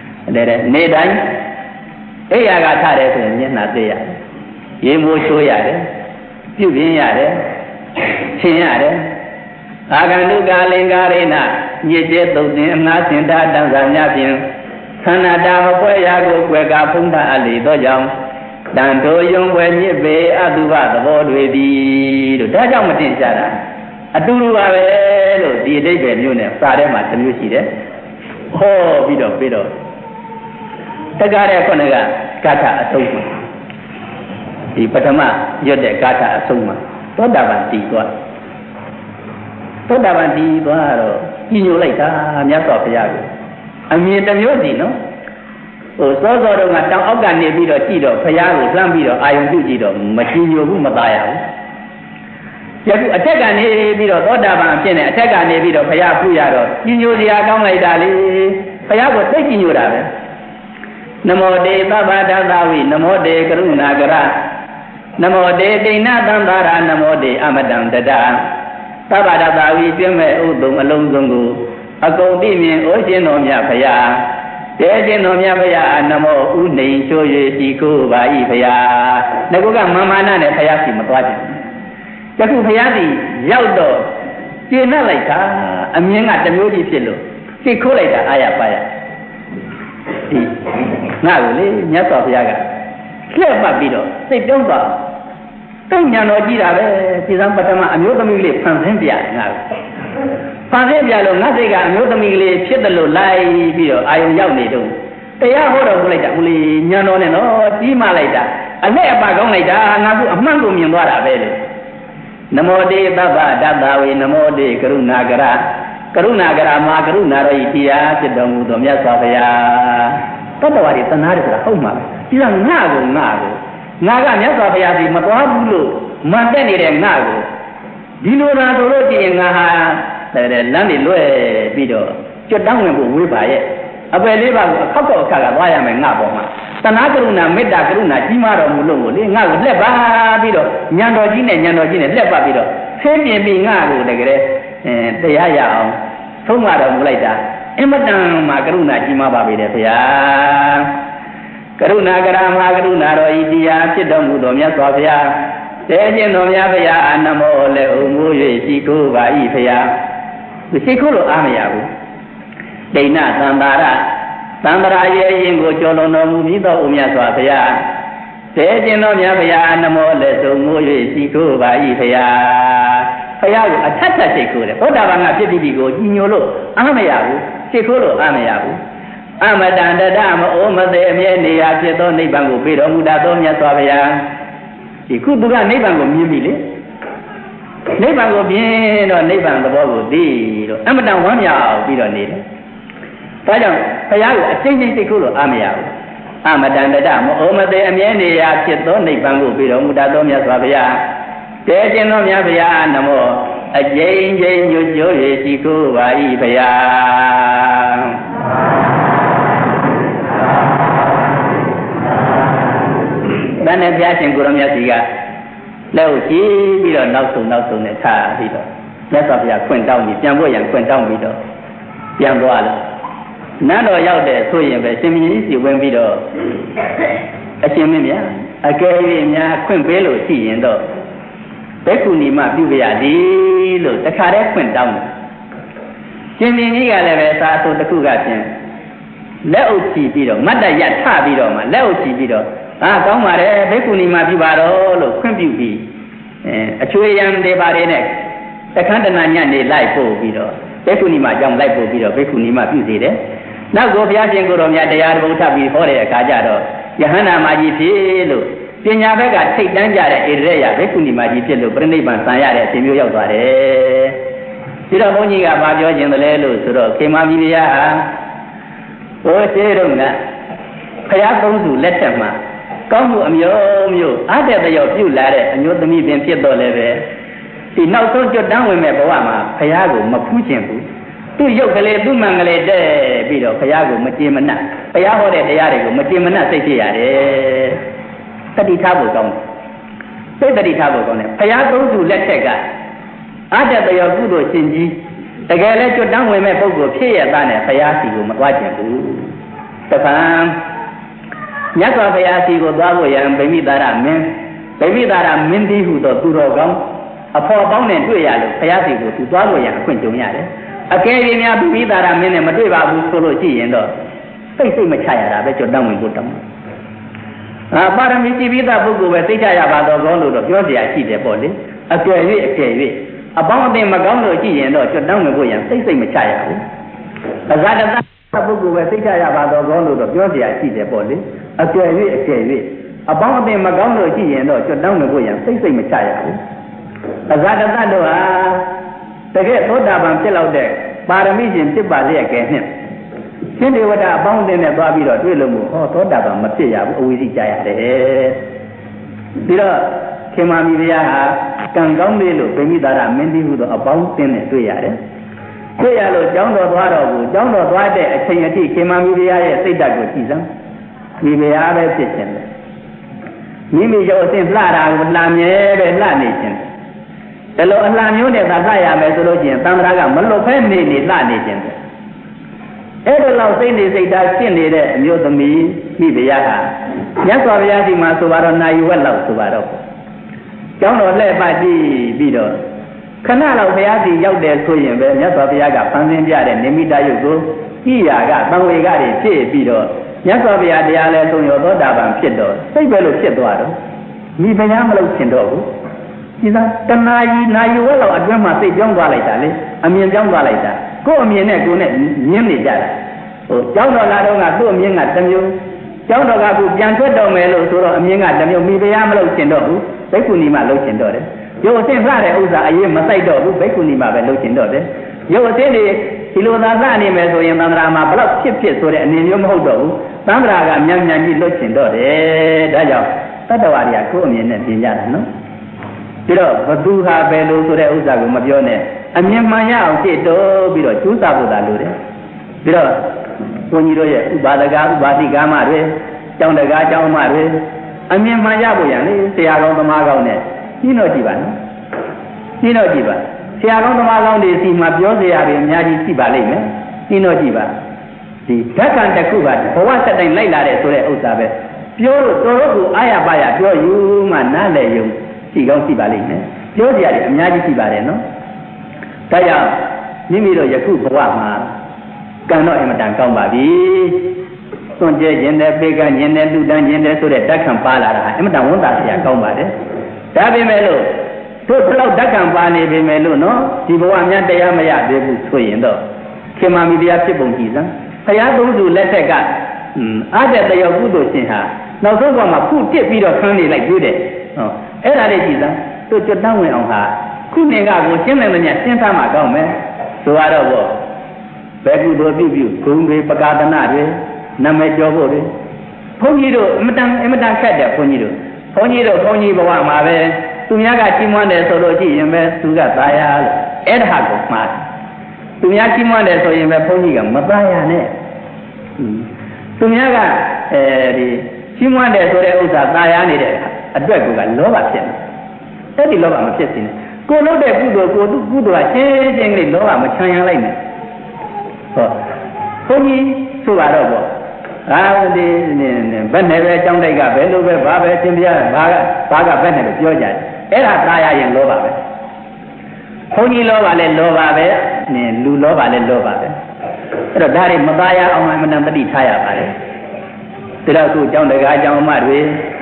Nedai Ayaga Tare, and Nadia. Yemo Shoyade, Pubin Yade, Chinyade, Aganduga Lingarina, Yeto, the Nasin Tadanza, Sanada Mapoyago, Quega, Punta Ali, Dojam. Dando Yung when you be Aduba, the board with the Dajamatin Jada. Aduba, the David Unit, Friday, Martin, you see that? Oh, Bido. Tagara Konaga, Kata Asoma. The Patama, Yode Kata Asoma. Todavanti, you later, Yaso Yago. I mean, the Yodi, no? So, down Ogani Bido, Tido, Payago, Lambido, I do Gido, Machinio, Mabaya. Yaku attack an Ebido, Odavan, attack an Ebido, Payapuyado. You knew the Agama Dali, Payago taking you rather. Namo de Baba Davi, Namo de Karunagara, Namo de Nadandara, Namo de Amadan Dada, Baba Davi, Pime Udum Alonzungu, Agodi, Oceanomia Paya. Dejenomia Paya, Namo Uni, Shoye, Tiku, Bai Paya, Nagoga Mamana, Payaki Matwaji. Jaku Payadi, Yaldo, Jena Laika, a mean at the Mudi Pillow, she called it Ayapaya. Now, Yaso Yaga, clear Babido, say don't go. Don't you know, Gida, Tizampatama, and you're the Mili, Panzambia now. ဖန်ဆင်းပြလို့ငါစိတ်ကအမျိုးသမီးကလေးဖြစ်တယ်လို့လိုက်ပြီးတော့အာယုံရောက်နေတော့တရားဟောတော်မူလိုက်တာဦးလေးညံတော်နဲ့နော်ကြီးမလိုက်တာအလက်အပါကောင်းလိုက်တာငါကအမှန်ကိုမြင်သွားတာပဲလေနမောတေသဗ္ဗတတ္တဝေနမောတေကရုဏာကရကရုဏာကရမှာကရုဏာတော်ဤတရားဖြစ်တော်မူသောမြတ်စွာဘုရားတတ္တဝါတွေသနာတယ်ဆိုတာဟုတ်မှာပဲဒီကငါကမြတ်စွာဘုရားစီမတော်ဘူးလို့မှန်တဲ့နေတဲ့ငါကိုဒီလိုသာဆိုလို့ရှိရင်ငါဟာလမ်းတွေလွဲပြီးတော့ကျွတ်တောင်းဝင်ဖို့ဝေးပါရဲ့အပယ်လေးပါးကိုအခက်အခါကသွားရမယ်ငါပေါ်မှာသနာကရုဏာမေတ္တာကရုဏာကြီးမားတော်မူလို့လေငါကိုလှက်ပါပြီးတော့ဉာဏ်တော်ကြီးနဲ့လှက်ပါပြီးတော့ဆင်းပြင်းပြီးငါကိုတကယ်တရားရအောင်ဆုံးမတော်မူလိုက်တာအင်မတန်မှာကရုဏာကြီးမားပါပြီတဲ့ဘုရားကရုဏာကရမဟာကရုဏာတော်ဤတရားဖြစ်တော်မူသောမြတ်စွာဘုရားတေခြင်းတော်များဘုရားအာနမောလည်းဥမိုး၍ရှိခိုးပါ၏ဘုရားရှိခိုးလို့အားမရဘူးဒိဏသံသာရသံဃာရဲ့ရင်ကိုကျော်လွန်တော်မူပြီးသောဥမြတ်စွာဘုရားတေခြင်းတော်များဘုရားအာနမောလည်းစုံမိုး၍ရှိခိုးပါ၏ဘုရားဘုရားကိုအထက်ထက်ရှိခိုးတယ်ဘုဒ္ဓဘာသာဖြစ်ပြီးကိုကြီးညိုလို့အားမရဘူးရှိခိုးလို့အားမရဘူးအမတန်တဒမအိုမသေးအမြဲနေရာဖြစ်သောနိဗ္ဗာန်ကိုပေးတော်မူတတ်သောမြတ်စွာဘုရားဒီခုသူကနိဗ္ဗာန်ကိုမြင်ပြီလေနိဗ္ဗာန်ကိုမြင်တော့နိဗ္ဗာန်သဘောကိုသိတော့အမတန်ဝမ်းမြောက်ပြီးတော့နေတယ်ဒါကြောင့်ဘုရားကိုအချင်းချင်းသိခိုးလို့အားမရဘူးအမတန်တဒမအိုမသေးအမြဲနေရာဖြစ်သောနိဗ္ဗာန်ကိုပေးတော်မူတတ်သောမြတ်စွာဘုရားတေခြင်းတော်မြတ်ဘုရားနမောအကျဉ်းချင်းညွတ်ကြိုးရရှိခိုးပါ၏ဘုရားတန်တဲ့ဘုရားရှင်ကိုရောမြတ်ကြီးကလက်ကိုကြည့်ပြီးတော့နောက်ဆုံးနဲ့ထားပြီးတော့မြတ်စွာဘုရားခွင့်တောင်းပြီးပြန်ဖို့ရန်ခွင့်တောင်းပြီးတော့ပြန်သွားလာနတ်တော်ရောက်တဲ့ဆိုရင်ပဲရှင်မင်းကြီးစီဝင်ပြီးတော့အရှင်မင်းများအကယ်၍များခွင့်ပေးလို့ရှိရင်တော့ဘိက္ခုနီမပြုကြရသည်လို့တခါတည်းခွင့်တောင်းတယ်ရှင်မင်းကြီးကလည်းပဲသာဆိုတစ်ခုကဖြင့်လက်အုပ်ချီပြီးတော့မတ်တရထပြီးတော့မှလက်အုပ်ချီပြီးတော့ကောင်းပါတယ်ဘိက္ခုနီမပြုပါတော့လို့ခွင့်ပြုပြီးအချွေရံတွေပါတယ်နဲ့တခန်းတနာညနေလိုက်ပို့ပြီးတော့ဘိက္ခုနီမအကြောင်းလိုက်ပို့ပြီးတော့ဘိက္ခုနီမပြုစေတယ်နောက်ကိုဘုရားရှင်ကိုယ်တော်မြတ်တရားတော်ထပ်ပြီးဟောတဲ့အခါကျတော့ယဟန္တာမကြီးဖြစ်လို့ပညာဘက်ကထိတ်တန်းကြတဲ့ဣရိယဘိက္ခုနီမကြီးဖြစ်လို့ပြိဋိဘံဆံရတဲ့အရှင်မျိုးရောက်သွားတယ်ဒီတော့ဘုန်းကြီးကဘာပြောခြင်းလဲလို့ဆိုတော့ခေမာမီလျာဟာဘိုးရှိတော့ကဘုရားသုံးစုလက်ထက်မှာကောင်းမှုအမျိုးအားတဲ့တယောက်ပြုလာတဲ့အမျိုးသမီးပင်ဖြစ်တော့လည်းပဲဒီနောက်ဆုံးကြွတန်းဝင်မဲ့ဘဝမှာဘုရားကိုမဖူးခြင်းဘူးသူ့ရုပ်ကလေးသူ့မှန်ကလေးတဲ့ပြီးတော့ဘုရားကိုမကျေမနပ်ဘုရားဟောတဲ့တရားတွေကိုမကျေမနပ်စိတ်ဖြစ်ရတယ်တတိထားဖို့ကောင်းတယ်စိတ်တတိထားဖို့ကောင်းတယ်ဘုရားသုံးစုလက်ထက်ကအားတဲ့တယောက်ကုသိုလ်ရှင်ကြီးတကယ်လဲကြွတန်းဝင်မဲ့ပုဂ္ဂိုလ်ဖြစ်ရတဲ့နဲ့ဘုရားစီကိုမသွားခြင်းဘူးတပံမြတ်စွာဘုရားစီကိုသွားဖို့ရန်ဗိမိတာရမင်းတိဟုသောသူတော်ကောင်းအဖော်ပေါင်းနဲ့တွေ့ရလို့ဘုရားစီကိုသူသွားဖို့ရန်အခွင့်ကြုံရတယ်အကယ်၍များဗိမိတာရမင်းနဲ့မတွေ့ပါဘူးဆိုလို့ရှိရင်တော့စိတ်မချရတာပဲကြွတန်းဝင်ဖို့တောင်းပါရမီကြည်ပြီးသားပုဂ္ဂိုလ်ပဲသိကြရပါတော့ကောလို့တော့ပြောเสียရှိတယ်ပေါ့လေအကယ်၍အပေါင်းအသင်းမကောင်းလို့ကြည့်ရင်တော့ကြွတန်းဝင်ဖို့ရန်စိတ်မချရဘူးအဇာတသပုဂ္ဂိုလ်ပဲသိကြရပါတော့ကောလို့တော့ပြောเสียရှိတယ်ပေါ့လေအကယ်၍အပေါင်းအသင်းမကောင်းလို့ကြည့်ရင်တော့ကြွတန်းဝင်ဖို့ရန်စိတ်မချရဘူးအဇာတသတို့ဟာတကယ်သောတာပန်ဖြစ်လောက်တဲ့ပါရမီရှင်ဖြစ်ပါလေကဲနှင့်ရှင်ဒေဝတာအပေါင်းအသင်းနဲ့သွားပြီးတော့တွေ့လို့မို့သောတာပန်မဖြစ်ရဘူးအဝိဇ္ဇိကြရတယ်ပြီးတော့ခေမာမီဘုရားဟာကံကောင်းလေးလို့ဗိမိတာရမင်းတိဟုသောအပေါင်းအသင်းနဲ့တွေ့ရတယ်တွေ့ရလို့ကျောင်းတော်သွားတော့ဘူးကျောင်းတော်သွားတဲ့အချိန်အထိခေမာမီဘုရားရဲ့စိတ်ဓာတ်ကိုကြည်စမ်းဒီဘုရားပဲဖြစ်ခြင်းပဲမိမိရုပ်အစဉ်လှတာကိုလှမြဲပဲလှနေခြင်းတယ်လို့အလှမျိုးနဲ့သာလှရမယ်ဆိုလို့ချင်းသံဃာကမလွတ်ဖဲနေလှနေခြင်းတယ်အဲ့ဒါလောက်စိတ်နေစိတ်ဓာတ်ရှင်းနေတဲ့အမျိုးသမီးမိဘုရားဟာမြတ်စွာဘုရားဒီမှာဆိုပါတော့နာယူဝက်လောက်ဆိုပါတော့ကျောင်းတော်လှည့်ပတ်ကြည့်ပြီးတော့ခဏလောက်ဘုရားစီရောက်တယ်ဆိုရင်ပဲမြတ်စွာဘုရားကဖန်ဆင်းပြတဲ့နိမိတယုတ်ကိုကြည်ရာကသံဝေကတွေဖြစ်ပြီးတော့မြတ်စွာဘုရားတရားလဲဆုံးရောသောတာပန်ဖြစ်တော့စိတ်ပဲလို့ဖြစ်သွားတော့မိဘုရားမလို့ရှင်တော့ဘူးဒီသာတနာကြီးနာယူဝက်လောက်အတွင်းမှာစိတ်ကြောင်းသွားလိုက်တာလေအမြင်ကြောင်းသွားလိုက်တာကိုယ်အမြင်နဲ့ကိုယ်နဲ့မြင်နေကြတာဟိုကျောင်းတော်လာတော့ကသူ့အမြင်ကတစ်မျိုးကျောင်းတော်ကခုပြန်ထွက်တော့မယ်လို့ဆိုတော့အမြင်ကတစ်မျိုးမိဖုရားမလို့ရှင်တော့ဘူးဘိက္ခုနီမှလို့ရှင်တော့တယ်ရုပ်အစင်းလှတဲ့ဥစ္စာအရေးမဆိုင်တော့ဘူးဘိက္ခုနီမှပဲလို့ရှင်တော့တယ်ရုပ်အစင်းတွေဒီလိုသာလှနေမယ်ဆိုရင်သံဃာမှာဘလောက်ဖြစ်ဆိုတဲ့အနေမျိုးမဟုတ်တော့ဘူးသံဃာကမြန်မြန်ကြီးလွတ်ရှင်တော့တယ်ဒါကြောင့်တတ္တဝါတွေကကိုယ်အမြင်နဲ့ပြင်ကြတာနော်ပြီးတော့ဘသူဟာပဲလို့ဆိုတဲ့ဥစ္စာကိုမပြောနဲ့အမြင်မှန်ရအောင်ကြည့်တော့ပြီးတော့ကျူးစာဖို့သာလိုတယ်ပြီးတော့ဘုန်းကြီးတို့ရဲ့ဥပါဒကဥပါတိကာမတွေကျောင်းတကားကျောင်းမတွေအမြင်မှန်ရဖို့ရလေဆရာကောင်းသမားကောင်းနဲ့ညှိတော့ကြည့်ပါနော်ညှိတော့ကြည့်ပါဆရာကောင်းသမားကောင်းတွေစီမှာပြောစရာတွေအများကြီးရှိပါလိမ့်မယ်ညှိတော့ကြည့်ပါဒီဓက္ကံတစ်ခုကဘဝစက်တိုင်းလိုက်လာတဲ့ဆိုတဲ့ဥစ္စာပဲပြောလို့တော်တော်ကိုအားရပါရပြောယူမှနားလည်ယုံရှိကောင်းရှိပါလိမ့်မယ်ပြောစရာတွေအများကြီးရှိပါတယ်နော်ဒါကြောင့်မိမိတို့ယခုဘဝမှာကံတော့အင်မတန်ကောင်းပါပြီစွန့်ကြဲခြင်းနဲ့ပေကခြင်းနဲ့လူတန်းခြင်းနဲ့ဆိုတဲ့ဓက္ခံပါလာတာအင်မတန်ဝန်တာစရာကောင်းပါတယ်ဒါပေမဲ့လို့တို့ဘလောက်ဓက္ခံပါနေပေမဲ့လို့နော်ဒီဘဝများတရားမရသေးဘူးဆိုရင်တော့ခေမာမိတရားဖြစ်ပုံကြည့်စမ်းဘုရားသုံးစုလက်ထက်ကအားတဲ့တရားကုသိုလ်ရှင်ဟာနောက်ဆုံးကမှခုတစ်ပြီးတော့ဆန်းနေလိုက်တွေ့တယ်ဟောအဲ့ဒါလေးကြည့်စမ်းတို့ကြွတန်းဝင်အောင်ဟာခုနေကကိုရှင်းနိုင်မညရှင်းထားမှာကောင်းမယ်ဆိုတော့ဘောဘယ်ကုသိုလ်ပြုပြုဂုဏ်တွေပကာဒနာတွေနာမည်ကျော်ဖို့တွေဘုန်းကြီးတို့အမတန်ခက်တယ်ဘုန်းကြီးတို့ဘုန်းကြီးဘဝမှာပဲသူများကကြီးမွမ်းတယ်ဆိုလို့ကြည့်ရင်ပဲသူကသာယာလို့အဲ့ဒါကိုမှားသူများကြီးမွမ်းတယ်ဆိုရင်ပဲဘုန်းကြီးကမသာယာနဲ့သူများကဒီကြီးမွမ်းတယ်ဆိုတဲ့ဥစ္စာသာယာနေတဲ့အတွက်ကလောဘဖြစ်တယ်အဲ့ဒီလောဘမဖြစ်စေနဲ့ကိုလုပ်တဲ့ကုသိုလ်ကိုကုသိုလ်ကရှင်းရှင်းလေးလောဘမချမ်းရလိုက်နဲ့ဟောဘုန်းကြီးဆိုပါတော့ပေါ့ဒီဘယ်နဲ့ပဲအကြောင်းတိုက်ကဘယ်လိုပဲဘာပဲသင်ပြဘာကဘယ်နဲ့ပဲပြောကြတယ်အဲ့ဒါသာရရင်လောဘပဲဘုန်းကြီးလောဘလည်းလောဘပဲလူလောဘလည်းလောဘပဲအဲ့တော့ဒါတွေမသာရအောင်မှမတန်တတိထားရပါတယ်ဒါတော့ခုအကြောင်းတကားအကြောင်းအမတွေ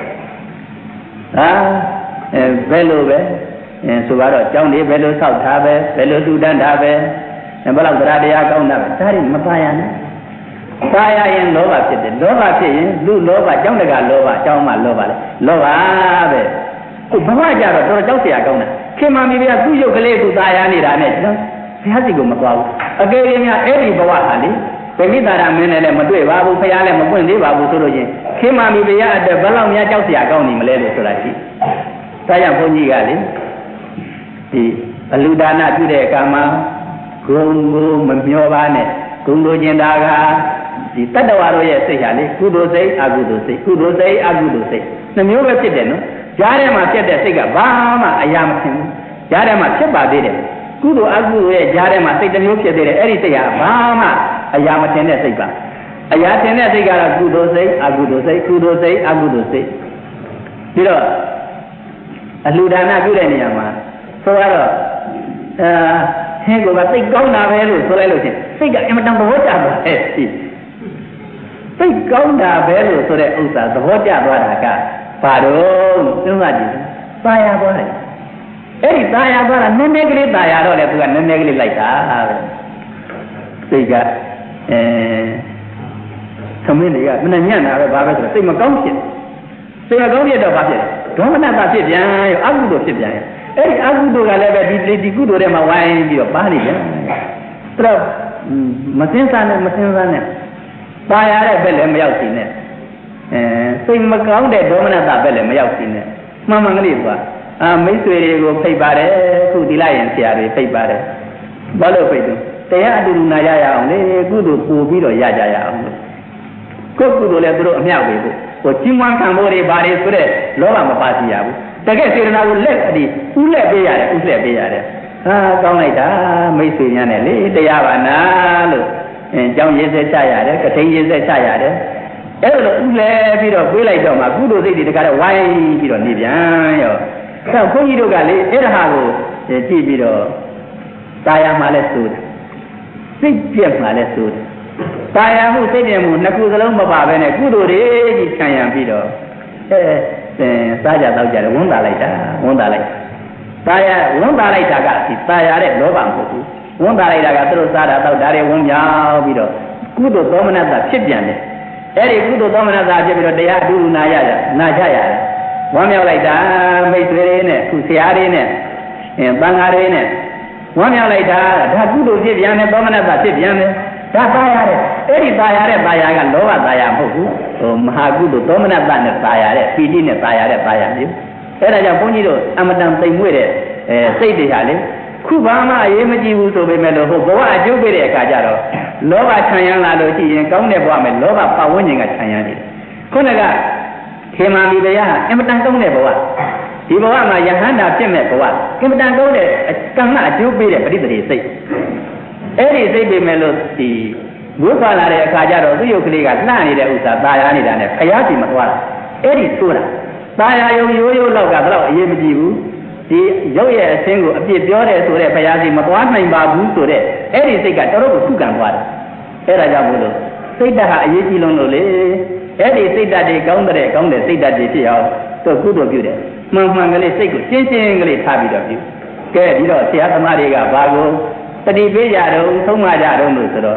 ဘယ်လိုပဲဆိုတော့အကြောင်းတွေဘယ်လိုဆောက်ထားပဲဘယ်လိုတူတန်းထားပဲဘယ်လောက်တရားကောင်းတာပဲဒါတွေမသာရနဲ့သာယာရင်လောဘဖြစ်တယ်လောဘဖြစ်ရင်လူလောဘကြောင်းတကလောဘအကြောင်းမှလောဘလေလောဘပဲခုဘဝကြတော့တော်တော်ကြောက်เสียကောင်းတာခင်မမီဗျာသူ့ရုပ်ကလေးသူသာယာနေတာနဲ့ကျွန်တော်ဘုရားစီကိုမသွားဘူးအကယ်၍များအဲ့ဒီဘဝဟာလေဗိမိတာရမင်းနဲ့လည်းမတွေ့ပါဘူးဖရားလည်းမပွင့်သေးပါဘူးဆိုလို့ချင်းခင်မမီဗျာအတွက်ဘယ်လောက်များကြောက်เสียကောင်းနေမလဲလို့ဆိုတာရှိဒါကြောင့်ဘုန်းကြီးကလေဒီအလူဒါနပြုတဲ့အခါမှာဂုဏ်ကိုမမျောပါနဲ့ဂုဏ်လိုချင်တာကဒီတတ္တဝါတို့ရဲ့စိတ်ဟာလေကုသိုလ်စိတ်အကုသိုလ်စိတ်ကုသိုလ်စိတ်အကုသိုလ်စိတ်နှမျိုးပဲဖြစ်တယ်နော်ကြားထဲမှာဖြစ်တဲ့စိတ်ကဘာမှအရာမဖြစ်ဘူးကြားထဲမှာဖြစ်ပါသေးတယ်ကုသိုလ်အကုသိုလ်ရဲ့ကြားထဲမှာစိတ်တစ်မျိုးဖြစ်သေးတယ်အဲ့ဒီစိတ်ဟာဘာမှအရာမထင်တဲ့စိတ်ပါအရာထင်တဲ့စိတ်ကတော့ကုသိုလ်စိတ်အကုသိုလ်စိတ်ကုသိုလ်စိတ်အကုသိုလ်စိတ်ပြီးတော့အလှူဒါနပြုတဲ့နေရာမှာဆိုတော့ဟင်းကိုကစိတ်ကောင်းတာပဲလို့ဆိုလိုက်လို့ချင်းစိတ်ကအင်မတန်သဘောကျသွားတယ်စိတ်ကောင်းတာပဲလို့ဆိုတဲ့ဥစ္စာသဘောကျသွားတာကဘာတော့စဉ်းစားကြည့်သာယာသွားတယ်အဲ့ဒီသာယာသွားတာနည်းနည်းကလေးသာယာတော့လေသူကနည်းနည်းကလေးလိုက်တာပဲစိတ်ကသမင်းတွေကမနှညံ့တာပဲဘာပဲဆိုတော့စိတ်မကောင်းဖြစ်စိတ်မကောင်းဖြစ်တော့ဘာဖြစ်လဲဒေါမနတာဖြစ်ပြန်ရောအကုသိုလ်ဖြစ်ပြန်ရောအဲ့ဒီအကုသိုလ်ကလည်းပဲဒီကုသိုလ်ထဲမှာဝိုင်းပြီးတော့ပါနေပြန်အဲ့တော့မစင်းစားနဲ့ပါရတဲ့ဘက်လည်းမရောက်စီနဲ့စိတ်မကောင်းတဲ့ဒေါမနတာဘက်လည်းမရောက်စီနဲ့မှန်မှန်ကလေးကမိတ်ဆွေတွေကိုဖိတ်ပါတယ်ခုဒီလိုက်ရင်ဆရာတွေဖိတ်ပါတယ်ဘာလို့ဖိတ်လဲတရားအတူတူနာရရအောင်လေကုသိုလ်ပို့ပြီးတော့ရကြရအောင်ကိုယ်ကုသိုလ်လည်းသူတို့အမြောက်ပေးဖို့ဟိုချင်းဝမ်းခံဖို့တွေဘာတွေဆိုတဲ့လောဘမပါစီရဘူးတကယ်စေတနာကိုလက်အဒီဥလက်ပေးရတယ်ဥလက်ပေးရတယ်ကောင်းလိုက်တာမိတ်ဆွေများနဲ့လေတရားပါနာလို့ကျောင်းရေးဆက်ချရတယ်ကထိန်ရေးဆက်ချရတယ်အဲ့လိုဥလဲပြီးတော့ပြေးလိုက်တော့မှကုသိုလ်စိတ်တွေတခါတော့ဝိုင်းပြီးတော့နေပြန်ရောအဲ့ဘုန်းကြီးတို့ကလေအဲ့ဒါကိုကြည့်ပြီးတော့တာယာမှလည်းစိုးတယ်စိတ်ပြက်မှလည်းစိုးတယ်တာယာမှုစိတ်ပြက်မှုနှစ်ခုစလုံးမပါဘဲနဲ့ကုသိုလ်တွေကြီးခံရပြီးတော့စားကြတော့ကြတယ်ဝန်တာလိုက်တာတာယာဝန်တာလိုက်တာကဒီတာယာတဲ့လောဘမဟုတ်ဘူးဝန်တာလိုက်တာကသူတို့စားတာတော့ဒါတွေဝန်မြောက်ပြီးတော့ကုသိုလ်သောမနတဖြစ်ပြန်တယ်အဲ့ဒီကုသိုလ်သောမနတဖြစ်ပြီးတော့တရားအတူတူနာကြရတယ်ဝမ်းမြောက်လိုက်တာမိတ်ဆွေတွေနဲ့ခုဆရာတွေနဲ့သံဃာတွေနဲ့ဝမ်းမြောက်လိုက်တာဒါကုသိုလ်ဖြစ်ပြန်တယ်သောမနတဖြစ်ပြန်တယ်ဒါတာယာတဲ့အဲ့ဒီတာယာတဲ့တာယာကလောဘတာယာမဟုတ်ဘူးမဟာကုသိုလ်သောမနတနဲ့တာယာတဲ့ပီတိနဲ့တာယာတဲ့တာယာမျိုးအဲ့ဒါကြောင့်ဘုန်းကြီးတို့အမတန်သိမ်မွေ့တဲ့စိတ်တွေဟာလေခုဘာမှအရေးမကြီးဘူးဆိုပေမဲ့လို့ဟိုဘဝအကျိုးပေးတဲ့အခါကျတော့လောဘခြံရံလာလို့ရှိရင်ကောင်းတဲ့ဘဝမှာလောဘပတ်ဝန်းကျင်ကခြံရံနေတယ်ခုနကခေမာလီတရားဟာအမတန်ကောင်းတဲ့ဘဝဒီဘဝမှာယဟန္တာဖြစ်မဲ့ဘဝအမတန်ကောင်းတဲ့ကံကအကျိုးပေးတဲ့ပရိသေစိတ်အဲ့ဒီစိတ်ပေမဲ့လို့ဒီဝိပါလာတဲ့အခါကျတော့သူ့ရုပ်ကလေးကလှနေတဲ့ဥစ္စာตายရနေတာနဲ့ခရားစီမသွားတာအဲ့ဒီဆိုတာตายရယုံရိုးလောက်ကတော့အရေးမကြီးဘူးဒီရုပ်ရဲ့အဆင်းကိုအပြစ်ပြောတယ်ဆိုတဲ့ဘုရားစီမသွားနိုင်ပါဘူးဆိုတဲ့အဲ့ဒီစိတ်ကတော်တော်ကိုခုခံသွားတယ်အဲ့ဒါကြောင့်မို့လို့စိတ်ဓာတ်ဟာအရေးကြီးလုံးလို့လေအဲ့ဒီစိတ်ဓာတ်တွေကောင်းတဲ့စိတ်ဓာတ်တွေဖြစ်အောင်သူကုသိုလ်ပြုတယ်မှန်ကလေးစိတ်ကိုရှင်းကလေးထားပြီးတော့ပြုကဲပြီးတော့ဆရာသမားတွေကဘာကိုတတိပေးကြတော့သုံးမကြတော့လို့ဆိုတော့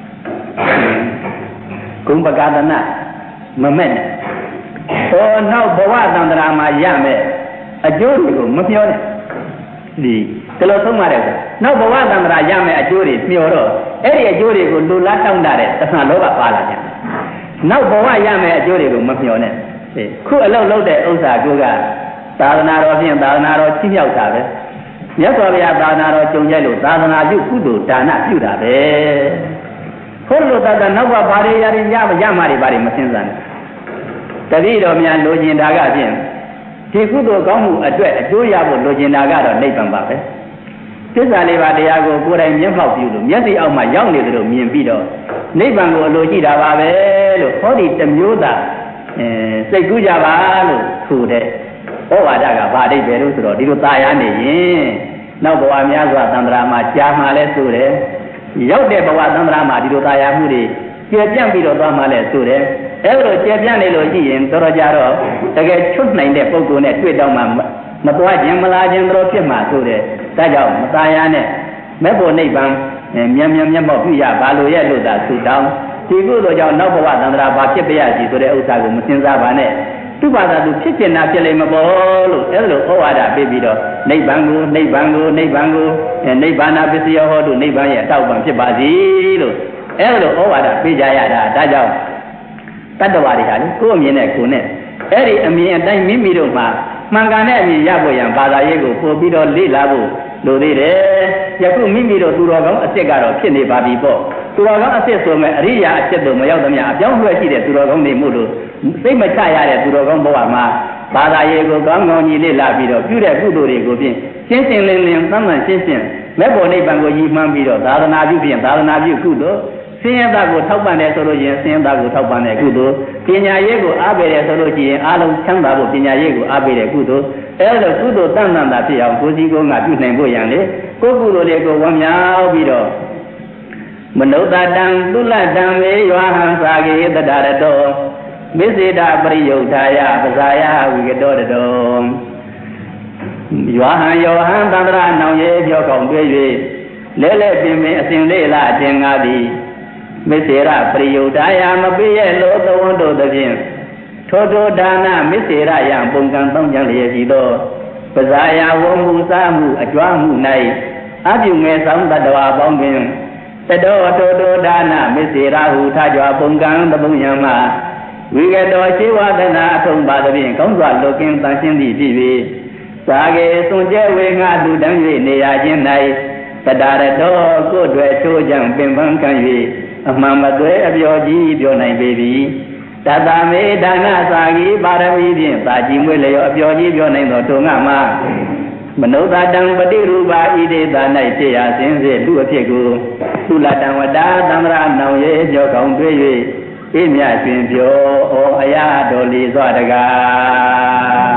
ဂုံပကာသနာမမဲ့နဲ့ဟောနောက်ဘဝတန္တရာမှာရမယ်အကျိုးတွေကိုမပြောနဲ့ဒီလိုသုံးပါတယ်နောက်ဘဝတန္တရာရမယ်အကျိုးတွေမျှော်တော့အဲ့ဒီအကျိုးတွေကိုလူလားတောင်းတတဲ့သစ္စာလောဘပါလာကြနောက်ဘဝရမယ်အကျိုးတွေကိုမမျှော်နဲ့ခုအလုပ်လုပ်တဲ့ဥစ္စာကိုကသာသနာတော်ဖြင့်သာသနာတော်ချီးမြှောက်တာပဲမြတ်စွာဘုရားသာသနာတော်ကြုံကြလို့သာသနာပြုကုသိုလ်ဒါနပြုတာပဲခုလိုတတ်တာနောက်ကဘာတွေရရင်ရမှာတွေဘာတွေမစင်စားနဲ့တတိတော်များလိုချင်တာကဖြင့်ဒီကုသိုလ်ကောင်းမှုအတွက်အကျိုးရဖို့လိုချင်တာကတော့နိဗ္ဗာန်ပါပဲသစ္စာလေးပါးတရားကိုကိုယ်တိုင်မျက်မှောက်ပြုလို့မျက်စိအောက်မှာရောက်နေတယ်လို့မြင်ပြီးတော့နိဗ္ဗာန်ကိုအလိုရှိတာပါပဲလို့ဟောဒီတစ်မျိုးသာစိတ်ကူးကြပါလို့ဆိုတဲ့ဩဝါဒကဘာအဓိပ္ပာယ်လို့ဆိုတော့ဒီလိုตายရနေရင်နောက်ဘဝများစွာသံဃာမှာကြာမှလဲဆိုတယ်ရောက်တဲ့ဘဝသံဃာမှာဒီလိုตายရမှုတွေကျေပြန့်ပြီးတော့သွားမှလဲဆိုတယ်အဲ့လိုကျေပြန့်နေလို့ရှိရင်တော်ကြတော့တကယ်ချွတ်နိုင်တဲ့ပုဂ္ဂိုလ်နဲ့တွေ့တော့မှမသွားခြင်းမလားခြင်းတို့ဖြစ်မှာဆိုတယ်ဒါကြောင့်မตายရနဲ့မဲ့ဖို့နိဗ္ဗာန်မြန်မျက်မှောက်ပြုရဘာလို့ရဲ့လို့သာသူတောင်းဒီကုသိုလ်ကြောင့်နောက်ဘဝသံဃာဘာဖြစ်ပြရစီဆိုတဲ့ဥစ္စာကိုမစင်စားပါနဲ့သူ့ဘာသာသူဖြစ်ကျင်တာဖြစ်လိမ့်မပေါ်လို့အဲ့လိုဩဝါဒပေးပြီးတော့နိဗ္ဗာန်ကိုနိဗ္ဗာန်ပစ္စယောဟောတုနိဗ္ဗာန်ရဲ့အတောက်ပံဖြစ်ပါစေလို့အဲ့လိုဩဝါဒပေးကြရတာဒါကြောင့်တတ္တဝါတွေဟာလေကိုယ်အမြင်နဲ့ကိုယ်နဲ့အဲ့ဒီအမြင်အတိုင်းမိမိတို့မှာမှန်ကန်တဲ့အမြင်ရဖို့ရန်ဘာသာရေးကိုပို့ပြီးတော့လေ့လာဖို့လိုသေးတယ်ယခုမိမိတို့သူတော်ကောင်းအစ်စ်ကတော့ဖြစ်နေပါပြီပေါ့သူတော်ကောင်းအစ်စ်ဆိုမဲ့အရိယာအစ်စ်တို့မရောက်သမျှအပြောင်းအလဲရှိတဲ့သူတော်ကောင်းတွေမို့လို့စိတ်မချရတဲ့သူတော်ကောင်းဘဝမှာဘာသာရေးကိုကောင်းကောင်းကြီးလေ့လာပြီးတော့ပြုတဲ့ကုသိုလ်တွေကိုဖြင့်ရှင်းရှင်းလင်းလင်းသမ်းသမ်းရှင်းမဲ့ဖို့နိဗ္ဗာန်ကိုရည်မှန်းပြီးတော့သာသနာပြုဖြင့်သာသနာပြုကုသိုလ်ဆင်းရဲတာကိုထောက်ပံ့တယ်ဆိုလို့ရင်ဆင်းရဲတာကိုထောက်ပံ့တဲ့ကုသိုလ်ပညာရေးကိုအားပေးတယ်ဆိုလို့ရှိရင်အားလုံးချမ်းသာဖို့ပညာရေးကိုအားပေးတဲ့ကုသိုလ်အဲ့လိုကုသိုလ်တန်တန်တာဖြစ်အောင်ကိုယ်စီကိုယ်ငါပြုနိုင်ဖို့ရန်လေကိုယ်ကုသိုလ်တွေကိုဝမ်းမြောက်ပြီးတော့မနုဿတံသုလတံမေယဟံသာဂေတတရတောမေစေတပရိယုထာယပဇာယဝိကတောတတောယောဟံသန္တရာနောင်ရေပြောကောင်းတွေ့၍လဲပင်ပင်အစဉ်လေးလာအတင်ငါသည်မေစေရပရိယုထာယမပိရဲ့လောသဝန္တို့သဖြင့်ထိုဒါနမေစေရယံပုံကံတောင်းကြလျက်ရှိသောပဇာယဝမှုစားမှုအကြွားမှု၌အပြုငယ်ဆောင်တတ္တဝါပေါင်းတွင်တတောထိုဒါနမေစေရဟုထကြွပုံကံသဘုံယံမှာဝိကတောရှိဝဒနာအထုံပါသဖြင့်ကောင်းစွာလောကင်းတန်ရှင်းသည့်ဖြစ်၍သာကေစွန်ကျဲဝေငါလူတန်း၍နေရခြင်း၌တတရတောကိုယ်တွေချိုးကြံပင်ပန်းခံ၍အမှန်မသွဲအပြောကြီးပြောနိုင်ပေပြီတတမေဒါနသာဂီပါရမီဖြင့်သာကြည်မွေးလျောအပြောကြီးပြောနိုင်သောတုံငါမှာမနုဿတံပတိရူပါဣဒေသာ၌ဖြစ်ရာစဉ်စေလူအဖြစ်ကိုသုလတံဝတ္တာသံဃာနောင်ရေပြောကောင်းတွေ့၍အေးမြတ်ရှင်ပြောဩအရာတော်လီစွာတကား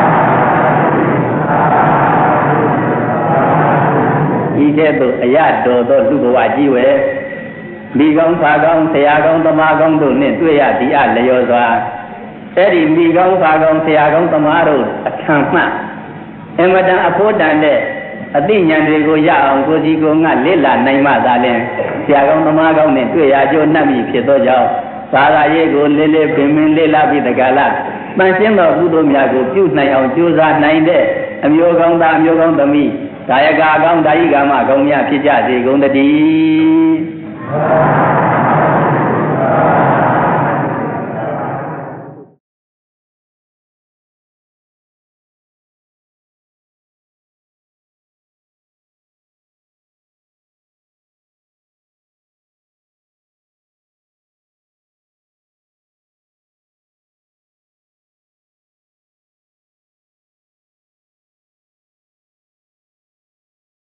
ဤကဲ့သို့အရာတော်သောလူဘဝကြီးဝဲမိကောင်းဖာကောင်းဆရာကောင်းသမားကောင်းတို့နှင့်တွေ့ရသည်အလျော်စွာအဲ့ဒီမိကောင်းဖာကောင်းဆရာကောင်းသမားတို့အထံမှအမတန်အဖို့တန်တဲ့အသိဉာဏ်တွေကိုရအောင်ကိုစီကိုငါလေ့လာနိုင်မှသာလျှင်ဆရာကောင်းသမားကောင်းနဲ့တွေ့ရကြိုးနှံ့ပြီဖြစ်သောကြောင့်သာသာရေးကိုလေးလေးပင်ပင်လေ့လာပြီးတကလားတန်ရှင်းသောကုသိုလ်များကိုပြုနိုင်အောင်ကြိုးစားနိုင်တဲ့အမျိုးကောင်းသားအမျိုးကောင်းသမီးဒါယကာကောင်းဒါယိကာမကောင်းများဖြစ်ကြစေကုန်တည်း